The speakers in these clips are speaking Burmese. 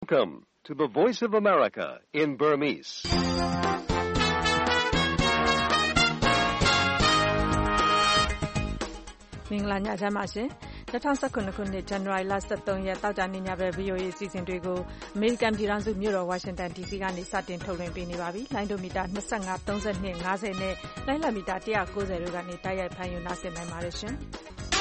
Welcome to the Voice of America in Burmese. ။မင်္ဂလာညချမ်းပါရှင်။2019ခုနှစ်ဇန်နဝါရီလ23ရက်တောက်ကြနေ့ညပဲ VOA အစီအစဉ်တွေကိုအမေရိကန်ပြည်ထောင်စုမြို့တော်ဝါရှင်တန် DC ကနေစတင်ထုတ်လွှင့်ပေးနေပါပြီ။လိုင်းဒိုမီတာ25 32 50နဲ့လိုင်းလံမီတာ190တို့ကနေတိုက်ရိုက်ဖမ်းယူနားဆင်နိုင်ပါတယ်ရှင်။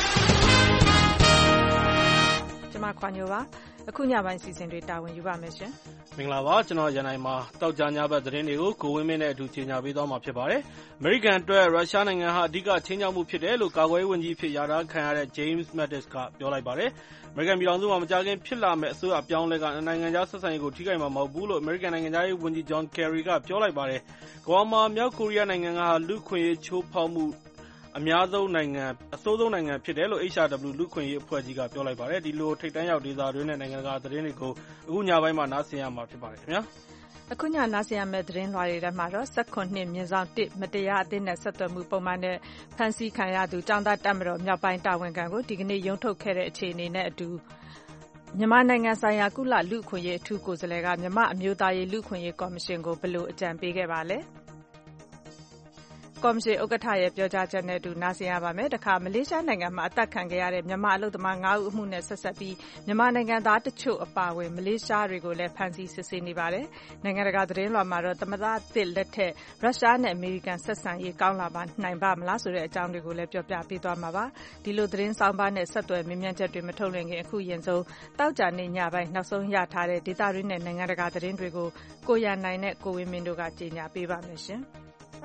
ကျွန်မခွန်ညိုပါအခုညပိုင်းစီစဉ်တွေတာဝန်ယူပါမယ်ရှင်။မင်္ဂလာပါကျွန်တော်ရန်နိုင်မှာတောက်ကြညဘက်သတင်းတွေကိုကိုဝင်းမင်းနဲ့အတူကြီးညာပေးသွားမှာဖြစ်ပါတယ်။အမေရိကန်အတွက်ရုရှားနိုင်ငံဟာအဓိကချင်းချောက်မှုဖြစ်တယ်လို့ကာကွယ်ရေးဝန်ကြီးဖြစ်ရာထခံရတဲ့ James Mattis ကပြောလိုက်ပါတယ်။အမေရိကန်ပြည်ထောင်စုမှာမကြာခင်ဖြစ်လာမယ့်အစိုးရအပြောင်းအလဲကနိုင်ငံခြားဆက်ဆံရေးကိုထိခိုက်မှာမဟုတ်ဘူးလို့အမေရိကန်နိုင်ငံခြားရေးဝန်ကြီး John Kerry ကပြောလိုက်ပါတယ်။ကမ္ဘာမှာမြောက်ကိုရီးယားနိုင်ငံကလူ့ခွင့်ရေးချိုးဖောက်မှုအများဆုံးနိုင်ငံအဆိုးဆုံးနိုင်ငံဖြစ်တယ်လို့ HRW လူ့ခွင့်ရေးအဖွဲ့ကြီးကပြောလိုက်ပါတယ်။ဒီလိုထိပ်တန်းရောက်ဒေသတွင်းနဲ့နိုင်ငံတကာသတင်းတွေကိုအခုညပိုင်းမှာနားဆင်ရမှာဖြစ်ပါတယ်ခင်ဗျာ။အခုညနားဆင်ရမယ့်သတင်းလွှာတွေထဲမှာတော့19/1မတရားအသင်းနဲ့ဆက်သွယ်မှုပုံမှန်နဲ့ဖမ်းဆီးခံရသူကျောင်းသားတပ်မတော်မြောက်ပိုင်းတာဝန်ခံကိုဒီကနေ့ရုံးထုတ်ခဲ့တဲ့အခြေအနေနဲ့အတူမြန်မာနိုင်ငံဆိုင်ရာကုလလူ့အခွင့်အရေးအထူးကိုယ်စားလှယ်ကမြန်မာအမျိုးသားရေးလူ့အခွင့်အရေးကော်မရှင်ကိုဘယ်လိုအကြံပေးခဲ့ပါလဲ။ကော်မရှင်ဥက္ကဋ္ဌရဲ့ပြောကြားချက်နဲ့အတူနားဆင်ရပါမယ်။တခါမလေးရှားနိုင်ငံမှာအသက်ခံခဲ့ရတဲ့မြန်မာအလုပ်သမား9ဦးအမှုနဲ့ဆက်ဆက်ပြီးမြန်မာနိုင်ငံသားတချို့အပါအဝင်မလေးရှားတွေကိုလည်းဖမ်းဆီးစစ်ဆေးနေပါတယ်။နိုင်ငံတကာသတင်းလွှာမှာတော့သမ္မတသစ်လက်ထက်ရုရှားနဲ့အမေရိကန်ဆက်ဆံရေးကောင်းလာပါနိုင်ပါမလားဆိုတဲ့အကြောင်းတွေကိုလည်းပြောပြပေးသွားမှာပါ။ဒီလိုသတင်းဆောင်ပါနဲ့ဆက်သွယ်မြင်မြန်ချက်တွေမထုတ်လွှင့်ခင်အခုရင်ဆုံးတောက်ကြနေညပိုင်းနောက်ဆုံးရထားတဲ့ဒေသတွင်းနဲ့နိုင်ငံတကာသတင်းတွေကိုကိုရန်နိုင်နဲ့ကိုဝင်းမင်းတို့ကကြီးညာပေးပါမယ်ရှင်။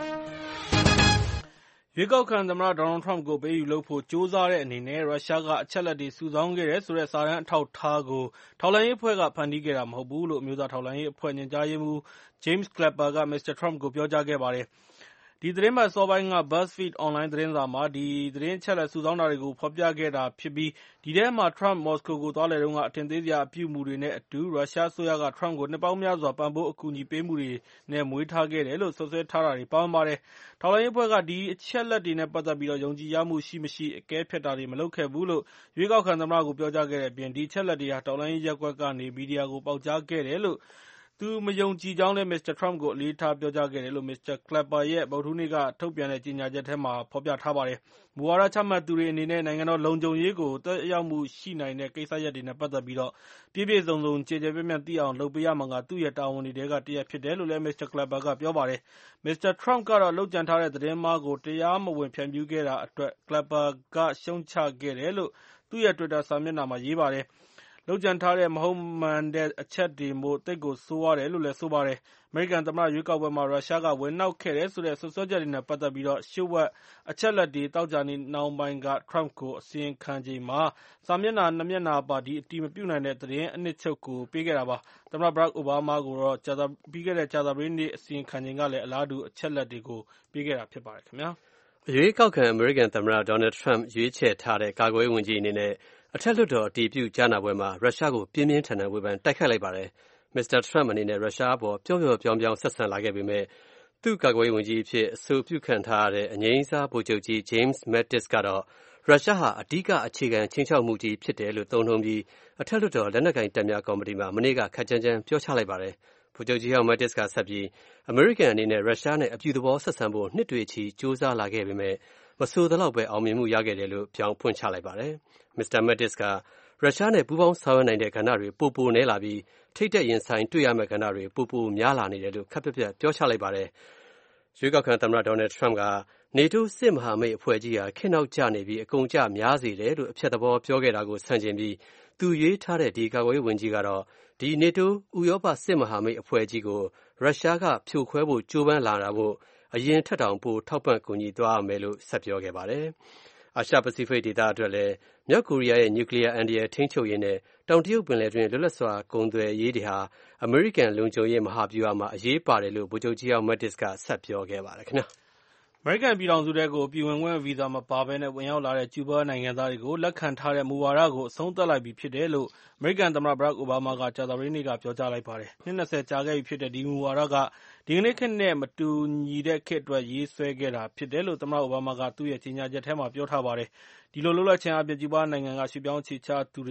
ရွေးကောက်ခံသမ္မတဒေါ်နယ်ထရမ့်ကိုပေးယူလုပ်ဖို့ကြိုးစားတဲ့အနေနဲ့ရုရှားကအချက်အလက်တွေစုဆောင်းခဲ့တယ်ဆိုတဲ့စာတမ်းအထောက်အထားကိုထောက်လှမ်းရေးအဖွဲ့ကဖန်တီးခဲ့တာမဟုတ်ဘူးလို့အမျိုးသားထောက်လှမ်းရေးအဖွဲ့ညွှန်ကြားရေးမှူး James Clapper က Mr. Trump ကိုပြောကြားခဲ့ပါတယ်။ဒီသတင်းပတ်အစောပိုင်းက BuzzFeed အွန်လိုင်းသတင်းစာမှာဒီသတင်းအချက်အလက်စုဆောင်းတာတွေကိုဖော်ပြခဲ့တာဖြစ်ပြီးဒီထဲမှာ Trump မော်စကိုကိုသွားလည်တုန်းကအထင်သေးစရာအပြုအမူတွေနဲ့အတူရုရှားအစိုးရက Trump ကိုနှစ်ပေါင်းများစွာပံ့ပိုးအကူအညီပေးမှုတွေနဲ့မွေးထားခဲ့တယ်လို့စွပ်စွဲထားတာတွေပါဝင်ပါတယ်။ထောက်လှမ်းရေးအဖွဲ့ကဒီအချက်အလက်တွေနဲ့ပတ်သက်ပြီးယုံကြည်ရမှုရှိမရှိအကဲဖြတ်တာတွေမလုပ်ခဲ့ဘူးလို့ရွေးကောက်ခံသမ္မတကိုပြောကြားခဲ့တဲ့အပြင်ဒီအချက်အလက်တွေဟာထောက်လှမ်းရေးရပ်ကွက်ကနေမီဒီယာကိုပေါက်ကြားခဲ့တယ်လို့သူမယုံကြည်ကြောင်းလည်း Mr. Trump ကိုအလေးထားပြောကြားခဲ့တယ်လို့ Mr. Clapper ရဲ့ဗုဒ္ဓဟူးနေ့ကထုတ်ပြန်တဲ့ကြေညာချက်ထဲမှာဖော်ပြထားပါတယ်။မူဝါဒချမှတ်သူတွေအနေနဲ့နိုင်ငံတော်လုံခြုံရေးကိုသက်ရောက်မှုရှိနိုင်တဲ့ကိစ္စရပ်တွေနဲ့ပတ်သက်ပြီးပြည့်ပြည့်စုံစုံကျယ်ကျယ်ပြန့်ပြန့်သိအောင်လုပ်ပေးရမှာကသူ့ရဲ့တာဝန်တွေထဲကတစ်ရပ်ဖြစ်တယ်လို့လည်း Mr. Clapper ကပြောပါတယ်။ Mr. Trump ကတော့လုပ်ကြံထားတဲ့သတင်းမှားကိုတရားမဝင်ဖြန့်ဖြူးခဲ့တာအတွက် Clapper ကရှုံ့ချခဲ့တယ်လို့သူ့ရဲ့ Twitter စာမျက်နှာမှာရေးပါတယ်။လုပ်ကြံထားတဲ့မဟုတ်မှန်တဲ့အချက်တွေမို့သိပ်ကိုဆိုးဝါးတယ်လို့လည်းဆိုပါတယ်။အမေရိကန်သမ္မတရွေးကောက်ပွဲမှာရုရှားကဝင်နှောက်ခဲ့တယ်ဆိုတဲ့စွပ်စွဲချက်တွေနဲ့ပတ်သက်ပြီးလျှို့ဝှက်အချက်အလက်တွေသောကြာနေ့နှောင်းပိုင်းက Trump ကိုအစီရင်ခံချိန်မှာစာမျက်နှာ2မျက်နှာပါဒီအတည်မပြုနိုင်တဲ့သတင်းအနှစ်ချုပ်ကိုပေးခဲ့တာပါ။သမ္မတ Barack Obama ကိုတော့ပြီးခဲ့တဲ့ကြာသပတေးနေ့အစီရင်ခံချိန်ကလည်းအလားတူအချက်အလက်တွေကိုပေးခဲ့တာဖြစ်ပါတယ်ခင်ဗျာ။ရွေးကောက်ခံအမေရိကန်သမ္မတ Donald Trump ရွေးချယ်ထားတဲ့ကာကွယ်ရေးဝန်ကြီးအနေနဲ့အထက်လွှတ်တော်အတည်ပြုကြားနာပွဲမှာရုရှားကိုပြင်းပြင်းထန်ထန်ဝေဖန်တိုက်ခိုက်လိုက်ပါတယ်။ Mr. Trump အနေနဲ့ရုရှားအပေါ်ပျော့ပျော့ပြောင်းပြောင်းဆက်ဆံလာခဲ့ပေမဲ့သူ့ကာကွယ်ရေးဝန်ကြီးအဖြစ်အဆိုပြုခံထားရတဲ့အငြိမ်းစားဗိုလ်ချုပ်ကြီး James Mattis ကတော့ရုရှားဟာအဓိကအခြေခံခြိမ်းခြောက်မှုကြီးဖြစ်တယ်လို့သုံးနှုန်းပြီးအထက်လွှတ်တော်လက်နက်ကိုင်တပ်များကော်မတီမှာမနေ့ကခပ်ကြမ်းကြမ်းပြောချလိုက်ပါတယ်။ဗိုလ်ချုပ်ကြီးဟောင်း Mattis ကဆက်ပြီးအမေရိကန်အနေနဲ့ရုရှားနဲ့အပြုသဘောဆက်ဆံဖို့နှစ်တွေချီကြိုးစားလာခဲ့ပေမဲ့မဆိုသလောက်ပဲအောင်မြင်မှုရခဲ့တယ်လို့ပြောင်းဖွင့်ချလိုက်ပါတယ်။ Mr. Mattis ကရုရှားနဲ့ပူးပေါင်းဆောင်ရွက်နိုင်တဲ့ကဏ္ဍတွေပိုနည်းလာပြီးထိပ်တက်ရင်ဆိုင်တွေ့ရမယ့်ကဏ္ဍတွေပိုများလာနေတယ်လို့ခပ်ပြတ်ပြတ်ပြောချလိုက်ပါတယ်။ရွေးကောက်ခံသမ္မတ Donald Trump က NATO စစ်မဟာမိတ်အဖွဲ့ကြီးဟာခေတ်နောက်ကျနေပြီးအကုန်ကျများစေတယ်လို့အဖြတ်သဘောပြောခဲ့တာကိုဆန့်ကျင်ပြီးသူရွေးထားတဲ့ဒီကာကွယ်ရေးဝန်ကြီးကတော့ဒီ NATO ဥရောပစစ်မဟာမိတ်အဖွဲ့ကြီးကိုရုရှားကဖြိုခွဲဖို့ကြိုးပမ်းလာတာမို့အရင်ထက်တောင်ပိုထောက်ပံ့ကူညီသွားရမယ်လို့ဆက်ပြောခဲ့ပါတယ်။အာရှပစိဖိတ်ဒေသအတွက်လည်းမြောက်ကိုရီးယားရဲ့နျူကလ িয়ার အန္တရာယ်ထိန်းချုပ်ရေးနဲ့တောင်တရုတ်ပင်လယ်တွင်းလွတ်လပ်စွာကုန်သွယ်ရေးတွေဟာအမေရိကန်လုံခြုံရေးမဟာဗျူဟာမှာအရေးပါတယ်လို့ဗိုလ်ချုပ်ကြီးဟောင်း Mattis ကဆက်ပြောခဲ့ပါတယ်ခင်ဗျာ။အမေရိကန်ပြည်ထောင်စုထဲကိုပြည်ဝင်ခွင့်ဗီဇာမပါဘဲနဲ့ဝင်ရောက်လာတဲ့ကျူးဘားနိုင်ငံသားတွေကိုလက်ခံထားတဲ့မူဝါဒကိုအဆုံးသတ်လိုက်ပြီဖြစ်တယ်လို့အမေရိကန်သမ္မတ Barack Obama ကကြာသပတေးနေ့ကပြောကြားလိုက်ပါတယ်။နှစ်20ကြာခဲ့ပြီဖြစ်တဲ့ဒီမူဝါဒကဒီကနေ့ခေတ်နဲ့မတူညီတဲ့ခေတ်အတွက်ရေးဆွဲခဲ့တာဖြစ်တယ်လို့သမ္မတ Obama ကသူ့ရဲ့ကြေညာချက်ထဲမှာပြောထားပါတယ်။ဒီလိုလုပ်လိုက်ခြင်းအပြင်ကျူးဘားနိုင်ငံကရွှေ့ပြောင်းအခြေချသူတွေ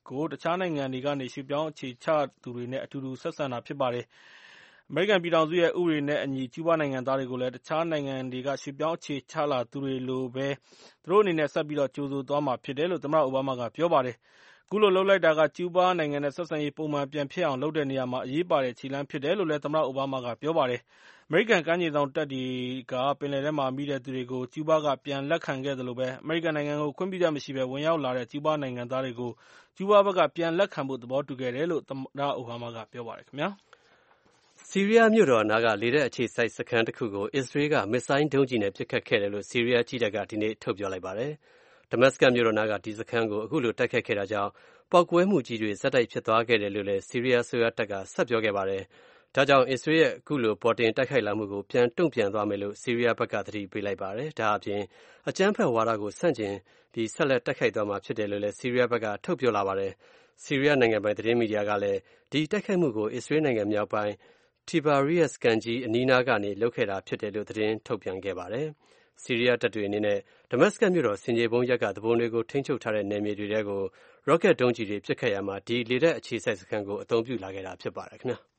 ကိုတခြားနိုင်ငံတွေကနေရွှေ့ပြောင်းအခြေချသူတွေနဲ့အတူတူဆက်ဆံတာဖြစ်ပါတယ်။ အမေရိကန်ပြည်ထောင်စုရဲ့ဥပဒေနဲ့အညီကျူးဘားနိုင်ငံသားတွေကိုလည်းတခြားနိုင်ငံတွေကရွှေ့ပြောင်းအခြေချလာသူတွေလိုပဲသူတို့အနေနဲ့ဆက်ပြီးကြိုဆိုသွားမှာဖြစ်တယ်လို့သမ္မတအိုဘားမားကပြောပါတယ်။ အခုလိုလုပ်လိုက်တာကကျူးဘားနိုင်ငံနဲ့ဆက်ဆံရေးပုံမှန်ပြန်ဖြစ်အောင်လုပ်တဲ့နေရာမှာအရေးပါတဲ့ခြေလှမ်းဖြစ်တယ်လို့လည်းသမ္မတအိုဘားမားကပြောပါတယ်။ အမေရိကန်ကမ်းခြေစောင့်တပ်တွေကပင်လယ်ထဲမှာမိတဲ့သူတွေကိုကျူးဘားကပြန်လက်ခံခဲ့သလိုအမေရိကန်နိုင်ငံကိုခွင့်ပြုချက်မရှိဘဲဝင်ရောက်လာတဲ့ကျူးဘားနိုင်ငံသားတွေကိုကျူးဘားဘက်ကပြန်လက်ခံဖို့သဘောတူခဲ့တယ်လို့သမ္မတအိုဘားမားကပြောပါတယ်။ဆီးရီးယားမြို့တော်နားကလေတပ်အခြေစိုက်စခန်းတစ်ခုကိုအစ္စရေးကမစ်ဇိုင်းဒုံးကျည်နဲ့ပစ်ခတ်ခဲ့တယ်လို့ဆီးရီးယားကြည်းတပ်ကဒီနေ့ထုတ်ပြောလိုက်ပါတယ်။ ဒမတ်စကတ်မြို့တော်နားကဒီစခန်းကိုအခုလိုတိုက်ခိုက်ခဲ့တာကြောင့်ပေါက်ကွဲမှုကြီးတွေဆက်တိုက်ဖြစ်သွားခဲ့တယ်လို့လည်းဆီးရီးယားအစိုးရတပ်ကဆက်ပြောခဲ့ပါတယ်။ ဒါကြောင့်အစ္စရေးရဲ့အခုလိုပေါ်တင်တိုက်ခိုက်လာမှုကိုပြန်တုံ့ပြန်သွားမယ်လို့ဆီးရီးယားဘက်ကသတိပေးလိုက်ပါတယ်။ ဒါ့အပြင်အကြမ်းဖက်ဝါဒကိုဆန့်ကျင်ပြီးဆက်လက်တိုက်ခိုက်သွားမှာဖြစ်တယ်လို့လည်းဆီးရီးယားဘက်ကထုတ်ပြောလာပါတယ်။ ဆီးရီးယားနိုင်ငံပိုင်သတင်းမီဒီယာကလည်းဒီတိုက်ခိုက်မှုကိုအစ္စရေးနိုင်ငံမြောက်ပိုင်းTiberias ကမ်းခြေအနီးနားကနေလုပ်ခဲ့တာဖြစ်တယ်လို့သတင်းထုတ်ပြန်ခဲ့ပါတယ်။ ဆီးရီးယားတပ်တွေအနေနဲ့ဒမတ်စကတ်မြို့တော်ဆင်ခြေဖုံးရပ်ကသူပုန်တွေကိုထိန်းချုပ်ထားတဲ့နယ်မြေတွေထဲကိုရော့ကက်ဒုံးကျည်တွေပစ်ခတ်ရာမှာဒီလေတပ်အခြေစိုက်စခန်းကိုအသုံးပြုလာခဲ့တာဖြစ်ပါတယ်ခင်ဗျာ။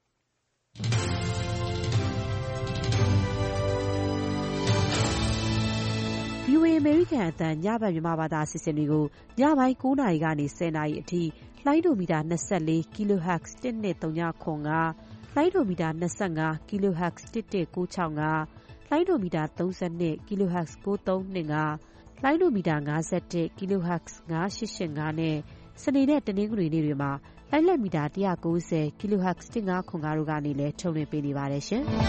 VOA အမေရိကန်အသံညဘက်မြန်မာဘာသာအစီအစဉ်တွေကိုညပိုင်း9 နာရီကနေ10 နာရီအထိလိုင်းဒိုမီတာ24 kHz 12395လိုင်းဒိုမီတာ25 kHz 11965လိုင်းဒိုမီတာ32 kHz 9325လိုင်းဒိုမီတာ51 kHz 9885နဲ့စနေနဲ့တနင်္ဂနွေနေ့တွေမှာလိုင်းလက်မီတာ190 kHz 1505တို့ကနေလည်းထုတ်လွှင့်ပေးနေပါတယ်ရှင်။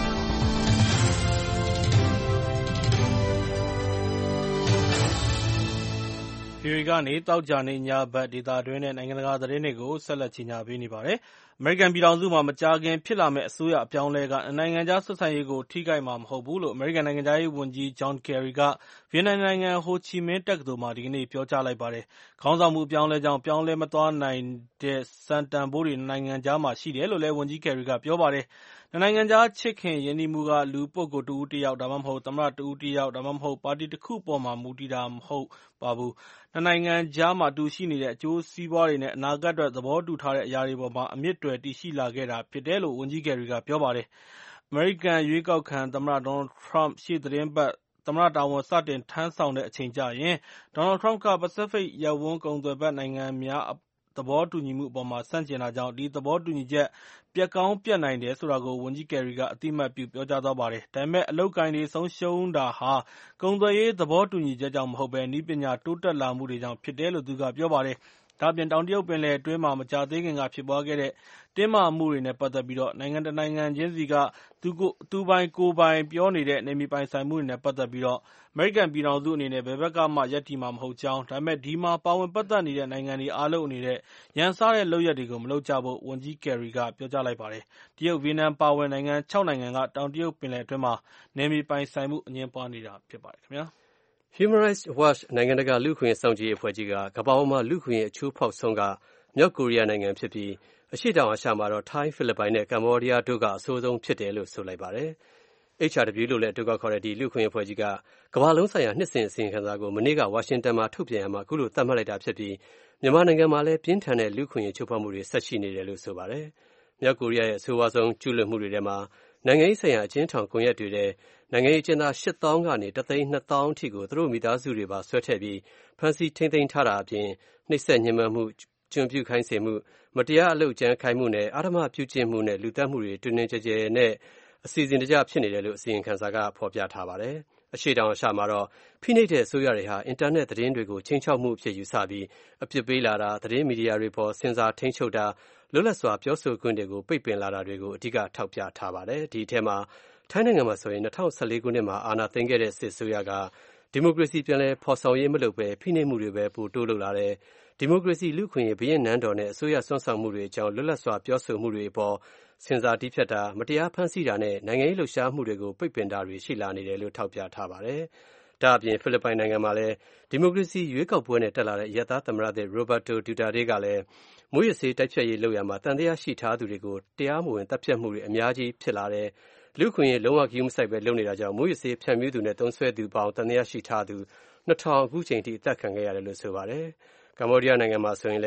VOA ကနေသောကြာနေ့ညဘက်ဒေသတွင်းနဲ့နိုင်ငံတကာသတင်းတွေကိုဆက်လက်ကြီးညာပေးနေပါတယ်။ အမေရိကန်ပြည်ထောင်စုမှာမကြာခင်ဖြစ်လာမယ့်အစိုးရအပြောင်းအလဲကနိုင်ငံခြားဆက်ဆံရေးကိုထိခိုက်မှာမဟုတ်ဘူးလို့အမေရိကန်နိုင်ငံခြားရေးဝန်ကြီး John Kerry ကဗီယက်နမ်နိုင်ငံဟိုချီမင်းတက္ကသိုလ်မှာဒီကနေ့ပြောကြားလိုက်ပါတယ်။ ခေါင်းဆောင်မှုအပြောင်းအလဲကြောင့်ပြောင်းလဲမသွားနိုင်တဲ့စံတန်ဖိုးတွေနှစ်နိုင်ငံကြားမှာရှိတယ်လို့လည်းဝန်ကြီး Kerry ကပြောပါတယ်။ နှစ်နိုင်ငံကြားချစ်ခင်ရင်းနှီးမှုကလူပုဂ္ဂိုလ်တဦးတယောက် ဒါမှမဟုတ် သမ္မတတဦးတယောက် ဒါမှမဟုတ် ပါတီတခုအပေါ်မှာမူတည်တာမဟုတ်ပါဘူး။ နှစ်နိုင်ငံကြားမှာအတူရှိနေတဲ့အကျိုးစီးပွားတွေနဲ့အနာဂတ်အတွက်သဘောတူထားတဲ့အရာတွေပေါ်မှာအမြစ်တွယ်တည်ရှိလာခဲ့တာဖြစ်တယ်လို့ ဝန်ကြီး Kerry ကပြောပါတယ်။ အမေရိကန်ရွေးကောက်ခံသမ္မတ Donald Trump ရှေ့သီတင်းပတ်သမ္မတတာဝန်စတင်ထမ်းဆောင်တဲ့အချိန်ကျရင် Donald Trump က ပစိဖိတ်ရပ်ဝန်းကုန်သွယ်ဖက်နိုင်ငံများသဘောတူညီမှုအပေါ်ဆန့်ကျင်တာကြောင့်ဒီသဘောတူညီချက်ပျက်ကောင်းပျက်နိုင်တယ်ဆိုတာကို ဝန်ကြီး Kerry ကအသိအမှတ်ပြုပြောကြားသွားပါတယ်။ ဒါပေမဲ့အလုပ်အကိုင်တွေဆုံးရှုံးတာဟာကုန်သွယ်ရေးသဘောတူညီချက်ကြောင့်မဟုတ်ဘဲနည်းပညာတိုးတက်လာမှုတွေကြောင့်ဖြစ်တယ်လို့ သူကပြောပါတယ်။ ဒါ့အပြင်တောင်တရုတ်ပင်လယ်အတွင်းမှာမကြာသေးခင်ကဖြစ်ပွားခဲ့တဲ့တင်းမာမှုတွေနဲ့ပတ်သက်ပြီးနိုင်ငံတနိုင်ငံချင်းစီကသူပိုင်ကိုယ်ပိုင်ပြောနေတဲ့နယ်မြေပိုင်ဆိုင်မှုတွေနဲ့ပတ်သက်ပြီးအမေရိကန်ပြည်ထောင်စုအနေနဲ့ဘယ်ဘက်ကမှရပ်တည်မှာမဟုတ်ကြောင်း ဒါပေမဲ့ဒီမှာပါဝင်ပတ်သက်နေတဲ့နိုင်ငံတွေအားလုံးအနေနဲ့ရန်စတဲ့လုပ်ရပ်တွေကိုမလုပ်ကြဖို့ ဝန်ကြီး Kerry ကပြောကြားလိုက်ပါတယ်။ တရုတ်၊ ဗီယက်နမ်အပါအဝင်နိုင်ငံ 6 နိုင်ငံကတောင်တရုတ်ပင်လယ်အတွင်းမှာနယ်မြေပိုင်ဆိုင်မှုအငြင်းပွားနေတာဖြစ်ပါတယ်။ Human Rights Watch နိုင်ငံတကာလူ့အခွင့်အရေးစောင့်ကြည့်ရေးအဖွဲ့ကြီးကကမ္ဘာပေါ်မှာလူ့အခွင့်အရေးအချိုးဖောက်ဆုံးကမြောက်ကိုရီးယားနိုင်ငံဖြစ်ပြီးအရှေ့တောင်အာရှမှာတော့ထိုင်း၊ ဖိလစ်ပိုင်နဲ့ ကမ္ဘောဒီးယားတို့ကအဆိုးဆုံးဖြစ်တယ်လို့ဆိုလိုက်ပါတယ်။ HRW လို့လည်းအတိုကောက်ခေါ်တဲ့ဒီလူ့အခွင့်အရေးအဖွဲ့ကြီးကကမ္ဘာလုံးဆိုင်ရာနှစ်စဉ်အစီရင်ခံစာကိုမနေ့ကဝါရှင်တန်မှာထုတ်ပြန်ရာမှာအခုလိုသတ်မှတ်လိုက်တာဖြစ်ပြီးမြန်မာနိုင်ငံမှာလည်းပြင်းထန်တဲ့လူ့အခွင့်အရေးချိုးဖောက်မှုတွေဆက်ရှိနေတယ်လို့ဆိုပါတယ်။ မြောက်ကိုရီးယားရဲ့အဆိုးဝါးဆုံးကျူးလွန်မှုတွေထဲမှာနိုင်ငံရေးဆိုင်ရာအကျဉ်းထောင်ကွန်ရက်တွေထဲနိုင်ငံရေးအကျဉ်းသား 8,000,000 ကနေ 1,200,000 အထိကိုသူတို့မိသားစုတွေပါဆွဲထည့်ပြီးဖမ်းဆီးထိန်းသိမ်းထားတာအပြင်နှိပ်စက်ညှဉ်းပန်းမှုကျွန်ပြုခိုင်းစေမှုမတရားအလုပ်ကြမ်းခိုင်းမှုနဲ့အဓမ္မပြုကျင့်မှုနဲ့လူသတ်မှုတွေတွင်တွင်ကျယ်ကျယ်နဲ့အစီအစဉ်တကျဖြစ်နေတယ်လို့အစီရင်ခံစာကဖော်ပြထားပါတယ်။ အရှေ့တောင်အာရှမှာတော့ဖိနှိပ်တဲ့အစိုးရတွေဟာအင်တာနက်သတင်းတွေကိုခြိမ်းခြောက်မှုအဖြစ်ယူဆပြီးအပြစ်ပေးလာတာသတင်းမီဒီယာတွေပေါ်ဆင်ဆာထိန်းချုပ်တာလွတ်လပ်စွာပြောဆိုခွင့်တွေကိုပိတ်ပင်လာတာတွေကိုအဓိကထောက်ပြထားပါတယ်။ ဒီအထဲမှာထိုင်းနိုင်ငံမှာဆိုရင်2014ခုနှစ်မှာအာဏာသိမ်းခဲ့တဲ့စစ်အစိုးရကဒီမိုကရေစီပြန်လည်ဖော်ဆောင်ရေးမလုပ်ဘဲဖိနှိပ်မှုတွေပဲပိုတိုးလုပ်လာတယ်ဒီမိုကရေစီလူ့အခွင့်အရေးဘုရင့်နန်းတော်နဲ့အစိုးရစွမ်းဆောင်မှုတွေအကြောင်းလွတ်လပ်စွာပြောဆိုမှုတွေအပေါ်ဆင်ဆာတည်းဖြတ်တာမတရားဖမ်းဆီးတာနဲ့နိုင်ငံရေးလှုပ်ရှားမှုတွေကိုပိတ်ပင်တာတွေရှိလာနေတယ်လို့ထောက်ပြထားပါတယ်။ ဒါ့အပြင်ဖိလစ်ပိုင်နိုင်ငံမှာလည်းဒီမိုကရေစီရွေးကောက်ပွဲနဲ့တက်လာတဲ့အရပ်သားသမ္မတသစ် Roberto Duterte ကလည်းမူးယစ်ဆေးတိုက်ဖျက်ရေးလုပ်ရာမှာသံသယရှိထားသူတွေကိုတရားမဝင်သတ်ဖြတ်မှုတွေအများကြီးဖြစ်လာတယ်လူ့အခွင့်အရေးလုံးဝဂရုမစိုက်ဘဲလုပ်နေတာကြောင့်မူးယစ်ဆေးဖြန့်ဖြူးသူနဲ့သုံးစွဲသူပေါင်းသံသယရှိထားသူ 2,000 အခုချိန်ထိအသတ်ခံခဲ့ရတယ်လို့ဆိုပါတယ်။ ကမ္ဘောဒီးယားနိုင်ငံမှာဆိုရင်လည်း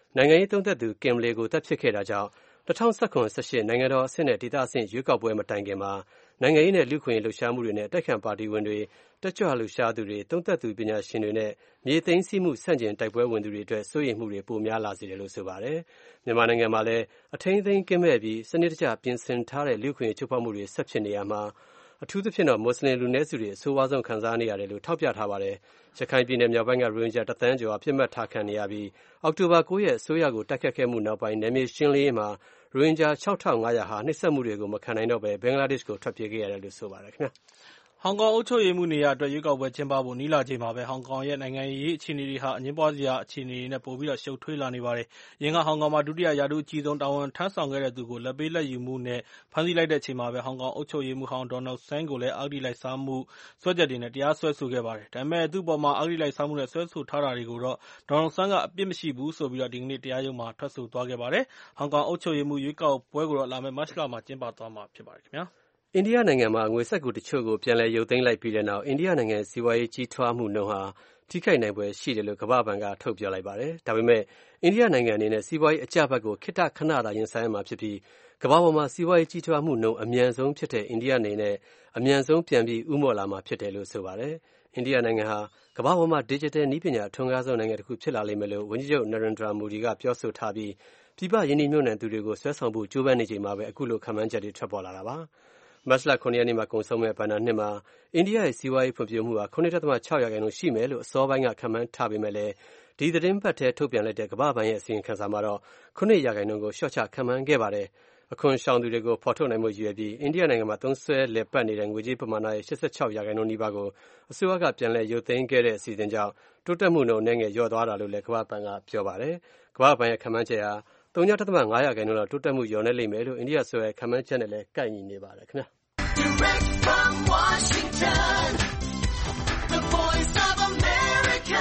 နိုင်ငံရေးသုံးသပ်သူ Kim Lee ကိုသတ်ဖြတ်ခဲ့တာကြောင့် 2019-18 နိုင်ငံတော်အဆင့်နဲ့ဒေသအဆင့်ရွေးကောက်ပွဲမတိုင်ခင်မှာနိုင်ငံရေးနဲ့လူ့အခွင့်အရေးလှုပ်ရှားမှုတွေနဲ့အတိုက်အခံပါတီဝင်တွေတက်ကြွလှုပ်ရှားသူတွေသုံးသပ်သူပညာရှင်တွေနဲ့မြေသိမ်းဆည်းမှုဆန့်ကျင်တိုက်ပွဲဝင်သူတွေအတွက်စိုးရိမ်မှုတွေပိုများလာစေတယ်လို့ဆိုပါတယ်။မြန်မာနိုင်ငံမှာလည်းအထိန်းသိမ်းကင်းမဲ့ပြီးစနစ်တကျပြင်ဆင်ထားတဲ့လူ့အခွင့်အရေးချိုးဖောက်မှုတွေဆက်ဖြစ်နေရမှာအထူးသဖြင့်တော့မွတ်စလင်လူနည်းစုတွေအဆိုးဝါးဆုံးခံစားနေရတယ်လို့ထောက်ပြထားပါတယ်။ရခိုင်ပြည်နယ်မြောက်ပိုင်းကရိုဟင်ဂျာ1 သန်းကျော်အပြစ်မှတ်ထားခံနေရပြီးအောက်တိုဘာ9ရက်အစိုးရကိုတိုက်ခတ်ခဲ့မှုနောက်ပိုင်းနယ်မြေရှင်းလင်းရေးမှာရိုဟင်ဂျာ 6,500 ဟာနှိပ်စက်မှုတွေကိုမခံနိုင်တော့ဘဲဘင်္ဂလားဒေ့ရှ်ကိုထွက်ပြေးခဲ့ရတယ်လို့ဆိုပါတယ်ခင်ဗျာ။ဟောင်ကောင်အုပ်ချုပ်ရေးမှူးနေရာအတွက်ရွေးကောက်ပွဲကျင်းပဖို့နီးလာချိန်မှာပဲဟောင်ကောင်ရဲ့နိုင်ငံရေးအခြေအနေတွေဟာအငြင်းပွားစရာအခြေအနေတွေနဲ့ပိုပြီးရှုပ်ထွေးလာနေပါတယ်။အရင်ကဟောင်ကောင်မှာဒုတိယရာထူးအကြီးဆုံးတာဝန်ထမ်းဆောင်ခဲ့တဲ့သူကိုလက်ပေးလက်ယူမှုနဲ့ဖမ်းဆီးလိုက်တဲ့အချိန်မှာပဲဟောင်ကောင်အုပ်ချုပ်ရေးမှူးဟောင်းဒေါ်နယ်ဆန်းကိုလည်းအဂတိလိုက်စားမှုစွဲချက်တွေနဲ့တရားစွဲဆိုခဲ့ပါတယ်။ဒါပေမဲ့သူ့အပေါ်မှာအဂတိလိုက်စားမှုနဲ့စွဲဆိုထားတာတွေကိုတော့ဒေါ်နယ်ဆန်းကအပြစ်မရှိဘူးဆိုပြီးဒီကနေ့တရားရုံးမှာထွက်ဆိုသွားခဲ့ပါတယ်။ဟောင်ကောင်အုပ်ချုပ်ရေးမှူးရွေးကောက်ပွဲကိုတော့လာမယ့်မတ်လမှာကျင်းပသွားမှာဖြစ်ပါတယ်ခင်ဗျာ။အိန္ဒိယနိုင်ငံမှာငွေစက္ကူတချို့ကိုပြန်လည်ရုပ်သိမ်းလိုက်ပြီးတဲ့နောက်အိန္ဒိယနိုင်ငံစီးပွားရေးကြီးထွားမှုနှုန်းဟာထိခိုက်နိုင်ဖွယ်ရှိတယ်လို့ကမ္ဘာ့ဘဏ်ကထုတ်ပြောလိုက်ပါတယ်။ဒါပေမဲ့အိန္ဒိယနိုင်ငံအနေနဲ့စီးပွားရေးအကျဘက်ကိုခေတ္တခဏသာရင်ဆိုင်ရမှာဖြစ်ပြီးကမ္ဘာပေါ်မှာစီးပွားရေးကြီးထွားမှုနှုန်းအမြန်ဆုံးဖြစ်တဲ့အိန္ဒိယအနေနဲ့အမြန်ဆုံးပြန်ပြီးဦးမော့လာမှာဖြစ်တယ်လို့ဆိုပါတယ်။အိန္ဒိယနိုင်ငံဟာကမ္ဘာပေါ်မှာ digital နည်းပညာအထွန်းကားဆုံးနိုင်ငံတစ်ခုဖြစ်လာလိမ့်မယ်လို့ဝန်ကြီးချုပ် Narendra Modi ကပြောဆိုထားပြီးပြည်ပရင်းနှီးမြှုပ်နှံသူတွေကိုဆွဲဆောင်ဖို့ကြိုးပမ်းနေချိန်မှာပဲအခုလိုခန့်မှန်းချက်တွေထွက်ပေါ်လာတာပါ။မတ်လ 9 ရက်နေ့မှာကုန်ဆုံးမဲ့ဘဏ္ဍာနှစ်မှာအိန္ဒိယရဲ့စီးပွားရေးဖွံ့ဖြိုးမှုဟာ 9.6% ရှိမယ်လို့အစောပိုင်းကခန့်မှန်းထားပေမဲ့လည်းဒီသတင်းပတ်ထဲထုတ်ပြန်လိုက်တဲ့ကမ္ဘာ့ဘဏ်ရဲ့အစီရင်ခံစာမှာတော့ 9% ကိုလျှော့ချခန့်မှန်းခဲ့ပါတယ်။အခွန်ရှောင်သူတွေကိုဖော်ထုတ်နိုင်မှုရည်ရွယ်ပြီးအိန္ဒိယနိုင်ငံမှာသုံးစွဲလည်ပတ်နေတဲ့ငွေကြေးပမာဏရဲ့ 86% နီးပါးကိုအစိုးရကပြန်လည်ရုပ်သိမ်းခဲ့တဲ့အစီအစဉ်ကြောင့်တိုးတက်မှုနှုန်းအနည်းငယ်လျော့သွားတာလို့လည်းကမ္ဘာ့ဘဏ်ကပြောပါတယ်။ကမ္ဘာ့ဘဏ်ရဲ့ခန့်မှန်းချက်ဟာ 0.5% လောက်တိုးတက်မှုလျော့နည်းလိမ့်မယ်လို့အိန္ဒိယအစိုးရရဲ့ခန့်မှန်းချက်နဲ့လည်းကိုက်ညီနေပါတယ်ခင်ဗျာDirect from Washington, the voice of America,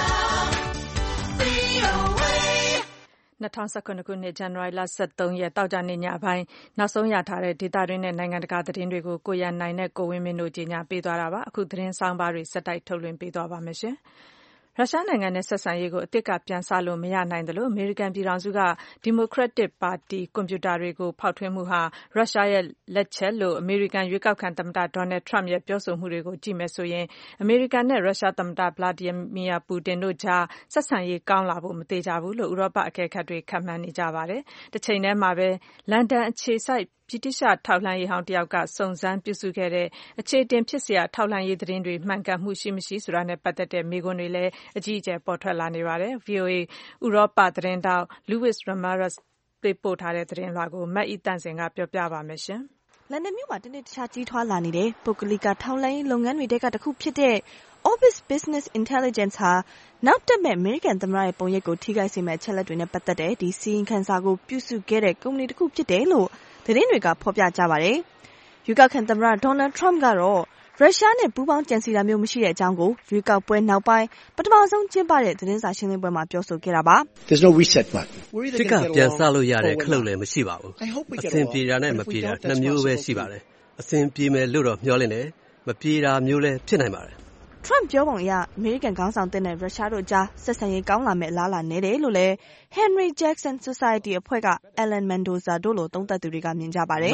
VOA. 2019 ခုနှစ် ဇန်နဝါရီလ 23 ရက်တောက်ကြနေ့ညပိုင်းနောက်ဆုံးရထားတဲ့ဒေသတွင်းနဲ့နိုင်ငံတကာသတင်းတွေကိုကိုရန်နိုင်နဲ့ကိုဝင်းမင်းတို့ကြီးညာပေးသွားတာပါအခုသတင်းဆောင်ပါတွေစက်တိုက်ထုတ်လွှင့်ပေးသွားပါမယ်ရှင်ရုရှားနိုင်ငံနဲ့ဆက်ဆံရေးကိုအစ်စ်ကပြန်ဆလို့မရနိုင်သလိုအမေရိကန်ပြည်ထောင်စုကဒီမိုကရက်တစ်ပါတီကွန်ပျူတာတွေကိုဖောက်ထွင်းမှုဟာရုရှားရဲ့လက်ချက်လို့အမေရိကန်ရွေးကောက်ခံသမ္မတဒေါ်နယ်ထရမ့်ရဲ့ပြောဆိုမှုတွေကိုကြည့်မယ်ဆိုရင်အမေရိကန်နဲ့ရုရှားသမ္မတဗလာဒီမီယာပူတင်တို့ကြားဆက်ဆံရေးကောင်းလာဖို့မသေချာဘူးလို့ဥရောပအကဲခတ်တွေခန့်မှန်းနေကြပါတယ်။တစ်ချိန်တည်းမှာပဲလန်ဒန်အခြေစိုက်ဗြိတိသျှထောက်လှမ်းရေးဟောင်းတယောက်ကစုံစမ်းပြုစုခဲ့တဲ့အခြေတင်ဖြစ်စရာထောက်လှမ်းရေးသတင်းတွေမှန်ကန်မှုရှိမရှိဆိုတာနဲ့ပတ်သက်တဲ့မေးခွန်းတွေလည်းအကြီးအကျယ်ပေါ်ထွက်လာနေပါတယ်။ VOA ဥရောပသတင်းတောက် Luis Ramirez ပေးပို့ထားတဲ့သတင်းလွှာကိုမတ်ဤတန့်စင်ကပြောပြပါမယ်ရှင်။လန်ဒန်မြို့မှာတနေ့တခြားကြီးထွားလာနေတဲ့ပုဂ္ဂလိကထောက်လှမ်းရေးလုပ်ငန်းတွေထဲကတစ်ခုဖြစ်တဲ့ Orbis Business Intelligence ဟာနောက်တက်မဲ့အမေရိကန်သမ္မတရဲ့ပုံရိပ်ကိုထိခိုက်စေမယ့်အချက်လက်တွေနဲ့ပတ်သက်တဲ့ဒီစီရင်ခံစာကိုပြုစုခဲ့တဲ့ကုမ္ပဏီတစ်ခုဖြစ်တယ်လို့သတင်းတွေကဖော်ပြကြပါတယ်။ရွေးကောက်ခံသမ္မတဒေါ်နယ်ထရမ့်ကတော့ရုရှားနဲ့ပူးပေါင်းကြံစည်တာမျိုးမရှိတဲ့အကြောင်းကိုရွေးကောက်ပွဲနောက်ပိုင်းပထမဆုံးကျင်းပတဲ့သတင်းစာရှင်းလင်းပွဲမှာပြောဆိုခဲ့တာပါ။တစ်ကပြန်ဆလို့ရတဲ့ခလုတ်လည်းမရှိပါဘူး။အဆင်ပြေတာနဲ့မပြေတာနှစ်မျိုးပဲရှိပါတယ်။အဆင်ပြေမယ်လို့တော့မျှော်လင့်တယ်။မပြေတာမျိုးလည်းဖြစ်နိုင်ပါတယ်။ထရမ့်ပြောပုံအရအမေရိကန်ခေါင်းဆောင်တဲ့နဲ့ရုရှားတို့ကြားဆက်ဆံရေးကောင်းလာမယ့်အလားအလာနည်းတယ်လို့လည်း Henry Jackson Society အဖွဲ့က Alan Mendoza တို့လိုသုံးသပ်သူတွေကမြင်ကြပါတယ်။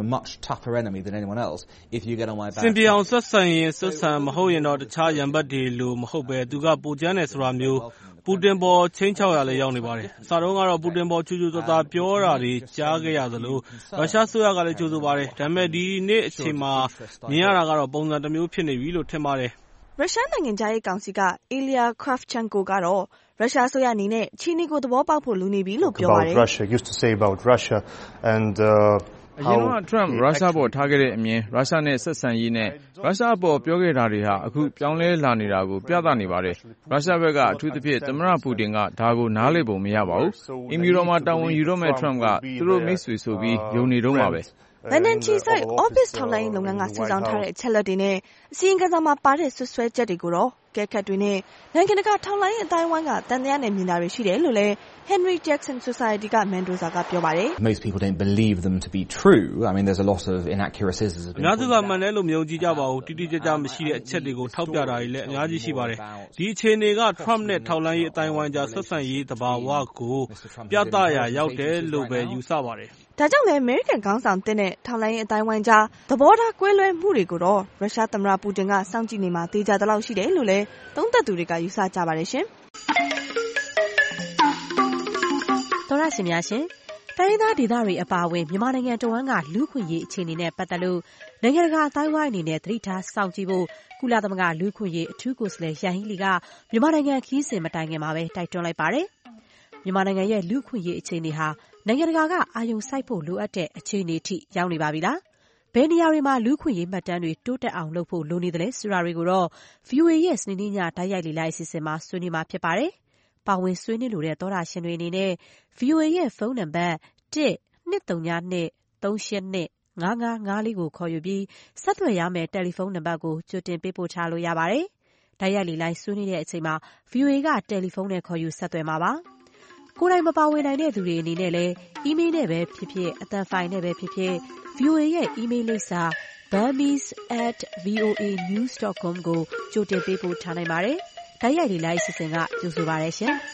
စင်ပြေအောင်ဆက်ဆံရင်ဆက်ဆံမဟုတ်ရင်တော့တခြားရန်ဘက်တွေလိုမဟုတ်ပဲသူကပိုကျန်းတယ်ဆိုတာမျိုးပူတင်ပေါ်ချင်းချောက်ရလဲရောက်နေပါတယ်။အစတုန်းကတော့ပူတင်ပေါ်ချူချူသားသားပြောတာတွေကြားခဲ့ရသလိုရုရှားဆိုရကလည်းကြိုးဆိုပါတယ်။ဒါပေမဲ့ဒီနေ့အချိန်မှာမြင်ရတာကတော့ပုံစံတစ်မျိုးဖြစ်နေပြီလို့ထင်ပါတယ်။ရုရှားနိုင်ငံခြားရေးကောင်စီက Ilya Kravchenko ကတော့ရုရှားအစိုးရအနေနဲ့အခြေအနေကိုသဘောပေါက်ဖို့လိုနေပြီလို့ပြောပါတယ်။အရင်ကထရမ့်ရုရှားပေါ်ထားခဲ့တဲ့အမြင်ရုရှားနဲ့ဆက်ဆံရေးနဲ့ရုရှားအပေါ်ပြောခဲ့တာတွေဟာအခုပြောင်းလဲလာနေတာကိုပြသနေပါတယ်။ရုရှားဘက်ကအထူးသဖြင့်သမ္မတပူတင်ကဒါကိုနားလည်ပုံမရပါဘူး။အင်မီတော်မှာတာဝန်ယူတော့မဲ့ထရမ့်ကသူတို့မိတ်ဆွေဆိုပြီးယုံနေတော့မှာပဲ။လန်ဒန်ခြေစိုက် Orbis ထောက်လှမ်းရေးလုပ်ငန်းကစုဆောင်းထားတဲ့အချက်လက်တွေနဲ့အစီရင်ခံစာမှာပါတဲ့ဆွဆွဲချက်တွေကိုတော့ကဲခတ်တွေနဲ့နိုင်ငံတကာထောက်လှမ်းရေးအတိုင်းအဝိုင်းကတန်တရားနဲ့မြင်တာတွေရှိတယ်လို့လည်း Henry Jackson Society က Mendoza ကပြောပါတယ် Most people don't believe them to be true. I mean there's a lot of inaccuracies. အများစုကမှန်တယ်လို့မယုံကြည်ကြပါဘူးတိတိကျကျမရှိတဲ့အချက်တွေကိုထောက်ပြတာတွေလည်းအများကြီးရှိပါတယ်ဒီအခြေအနေက Trump နဲ့ထောက်လှမ်းရေးအတိုင်းအဝိုင်းကြားဆက်ဆံရေးသဘာဝကိုပြသရာရောက်တယ်လို့ပဲယူဆပါတယ်ဒါကြောင့်လည်း American ခေါင်းဆောင်တဲ့နဲ့ထောက်လှမ်းရေးအတိုင်းဝိုင်းကြားသဘောထားကွဲလွဲမှုတွေကိုတော့ရုရှားသမ္မတပူတင်ကစောင့်ကြည့်နေမှာသေချာသလောက်ရှိတယ်လို့လည်းသုံးသပ်သူတွေကယူဆကြပါတယ်ရှင်တော်ရရှင်များရှင်တိုင်းသားဒေသတွေအပါအဝင်မြန်မာနိုင်ငံတဝန်းကလူခွင့်ရေးအခြေအနေနဲ့ပတ်သက်လို့နိုင်ငံတကာအတိုင်းဝိုင်းအနေနဲ့သတိထားစောင့်ကြည့်ဖို့ကုလသမဂ္ဂလူခွင့်ရေးအထူးကိုယ်စားလှယ်ယန်ဟီလီကမြန်မာနိုင်ငံခီးစဉ်မတိုင်ခင်မှာပဲတိုက်တွန်းလိုက်ပါတယ်မြန်မာနိုင်ငံရဲ့လူခွင့်ရေးအခြေအနေဟာနိုင်ငံတကာကအာရုံစိုက်ဖို့လိုအပ်တဲ့အခြေအနေထိရောက်နေပါပြီလားဘယ်နေရာတွေမှာလူခွင့်ရေးမှတ်တမ်းတွေတိုးတက်အောင်လုပ်ဖို့လိုနေသလဲဆိုတာတွေကိုတော့ VOA ရဲ့စနေနေ့ညတိုက်ရိုက်လေ့လာအစီအစဉ်မှာဆွေးနွေးမှာဖြစ်ပါတယ်ပါဝင်ဆွေးနွေးလိုတဲ့သောတာရှင်တွေအနေနဲ့ VOA ရဲ့ဖုန်းနံပါတ် 1-232-382-5554 ကိုခေါ်ယူပြီးဆက်သွယ်ရမယ့်တယ်လီဖုန်းနံပါတ်ကိုကြိုတင်ပေးပို့ချလို့ရပါတယ်။တိုက်ရိုက်လေ့လာဆွေးနွေးတဲ့အချိန်မှာ VOA ကတယ်လီဖုန်းနဲ့ခေါ်ယူဆက်သွယ်မှာပါ။ကိုယ်တိုင်မပါဝင်နိုင်တဲ့သူတွေအနေနဲ့လည်းအီးမေးလ်နဲ့ပဲဖြစ်ဖြစ်အသံဖိုင်နဲ့ပဲဖြစ်ဖြစ် VOA ရဲ့အီးမေးလ်လိပ်စာ burmese@voanews.com ကိုကြိုတင်ပေးပို့ထားနိုင်ပါတယ်။တိုက်ရိုက်လေ့လာအစီအစဉ်ကကြိုဆိုပါရရှင်။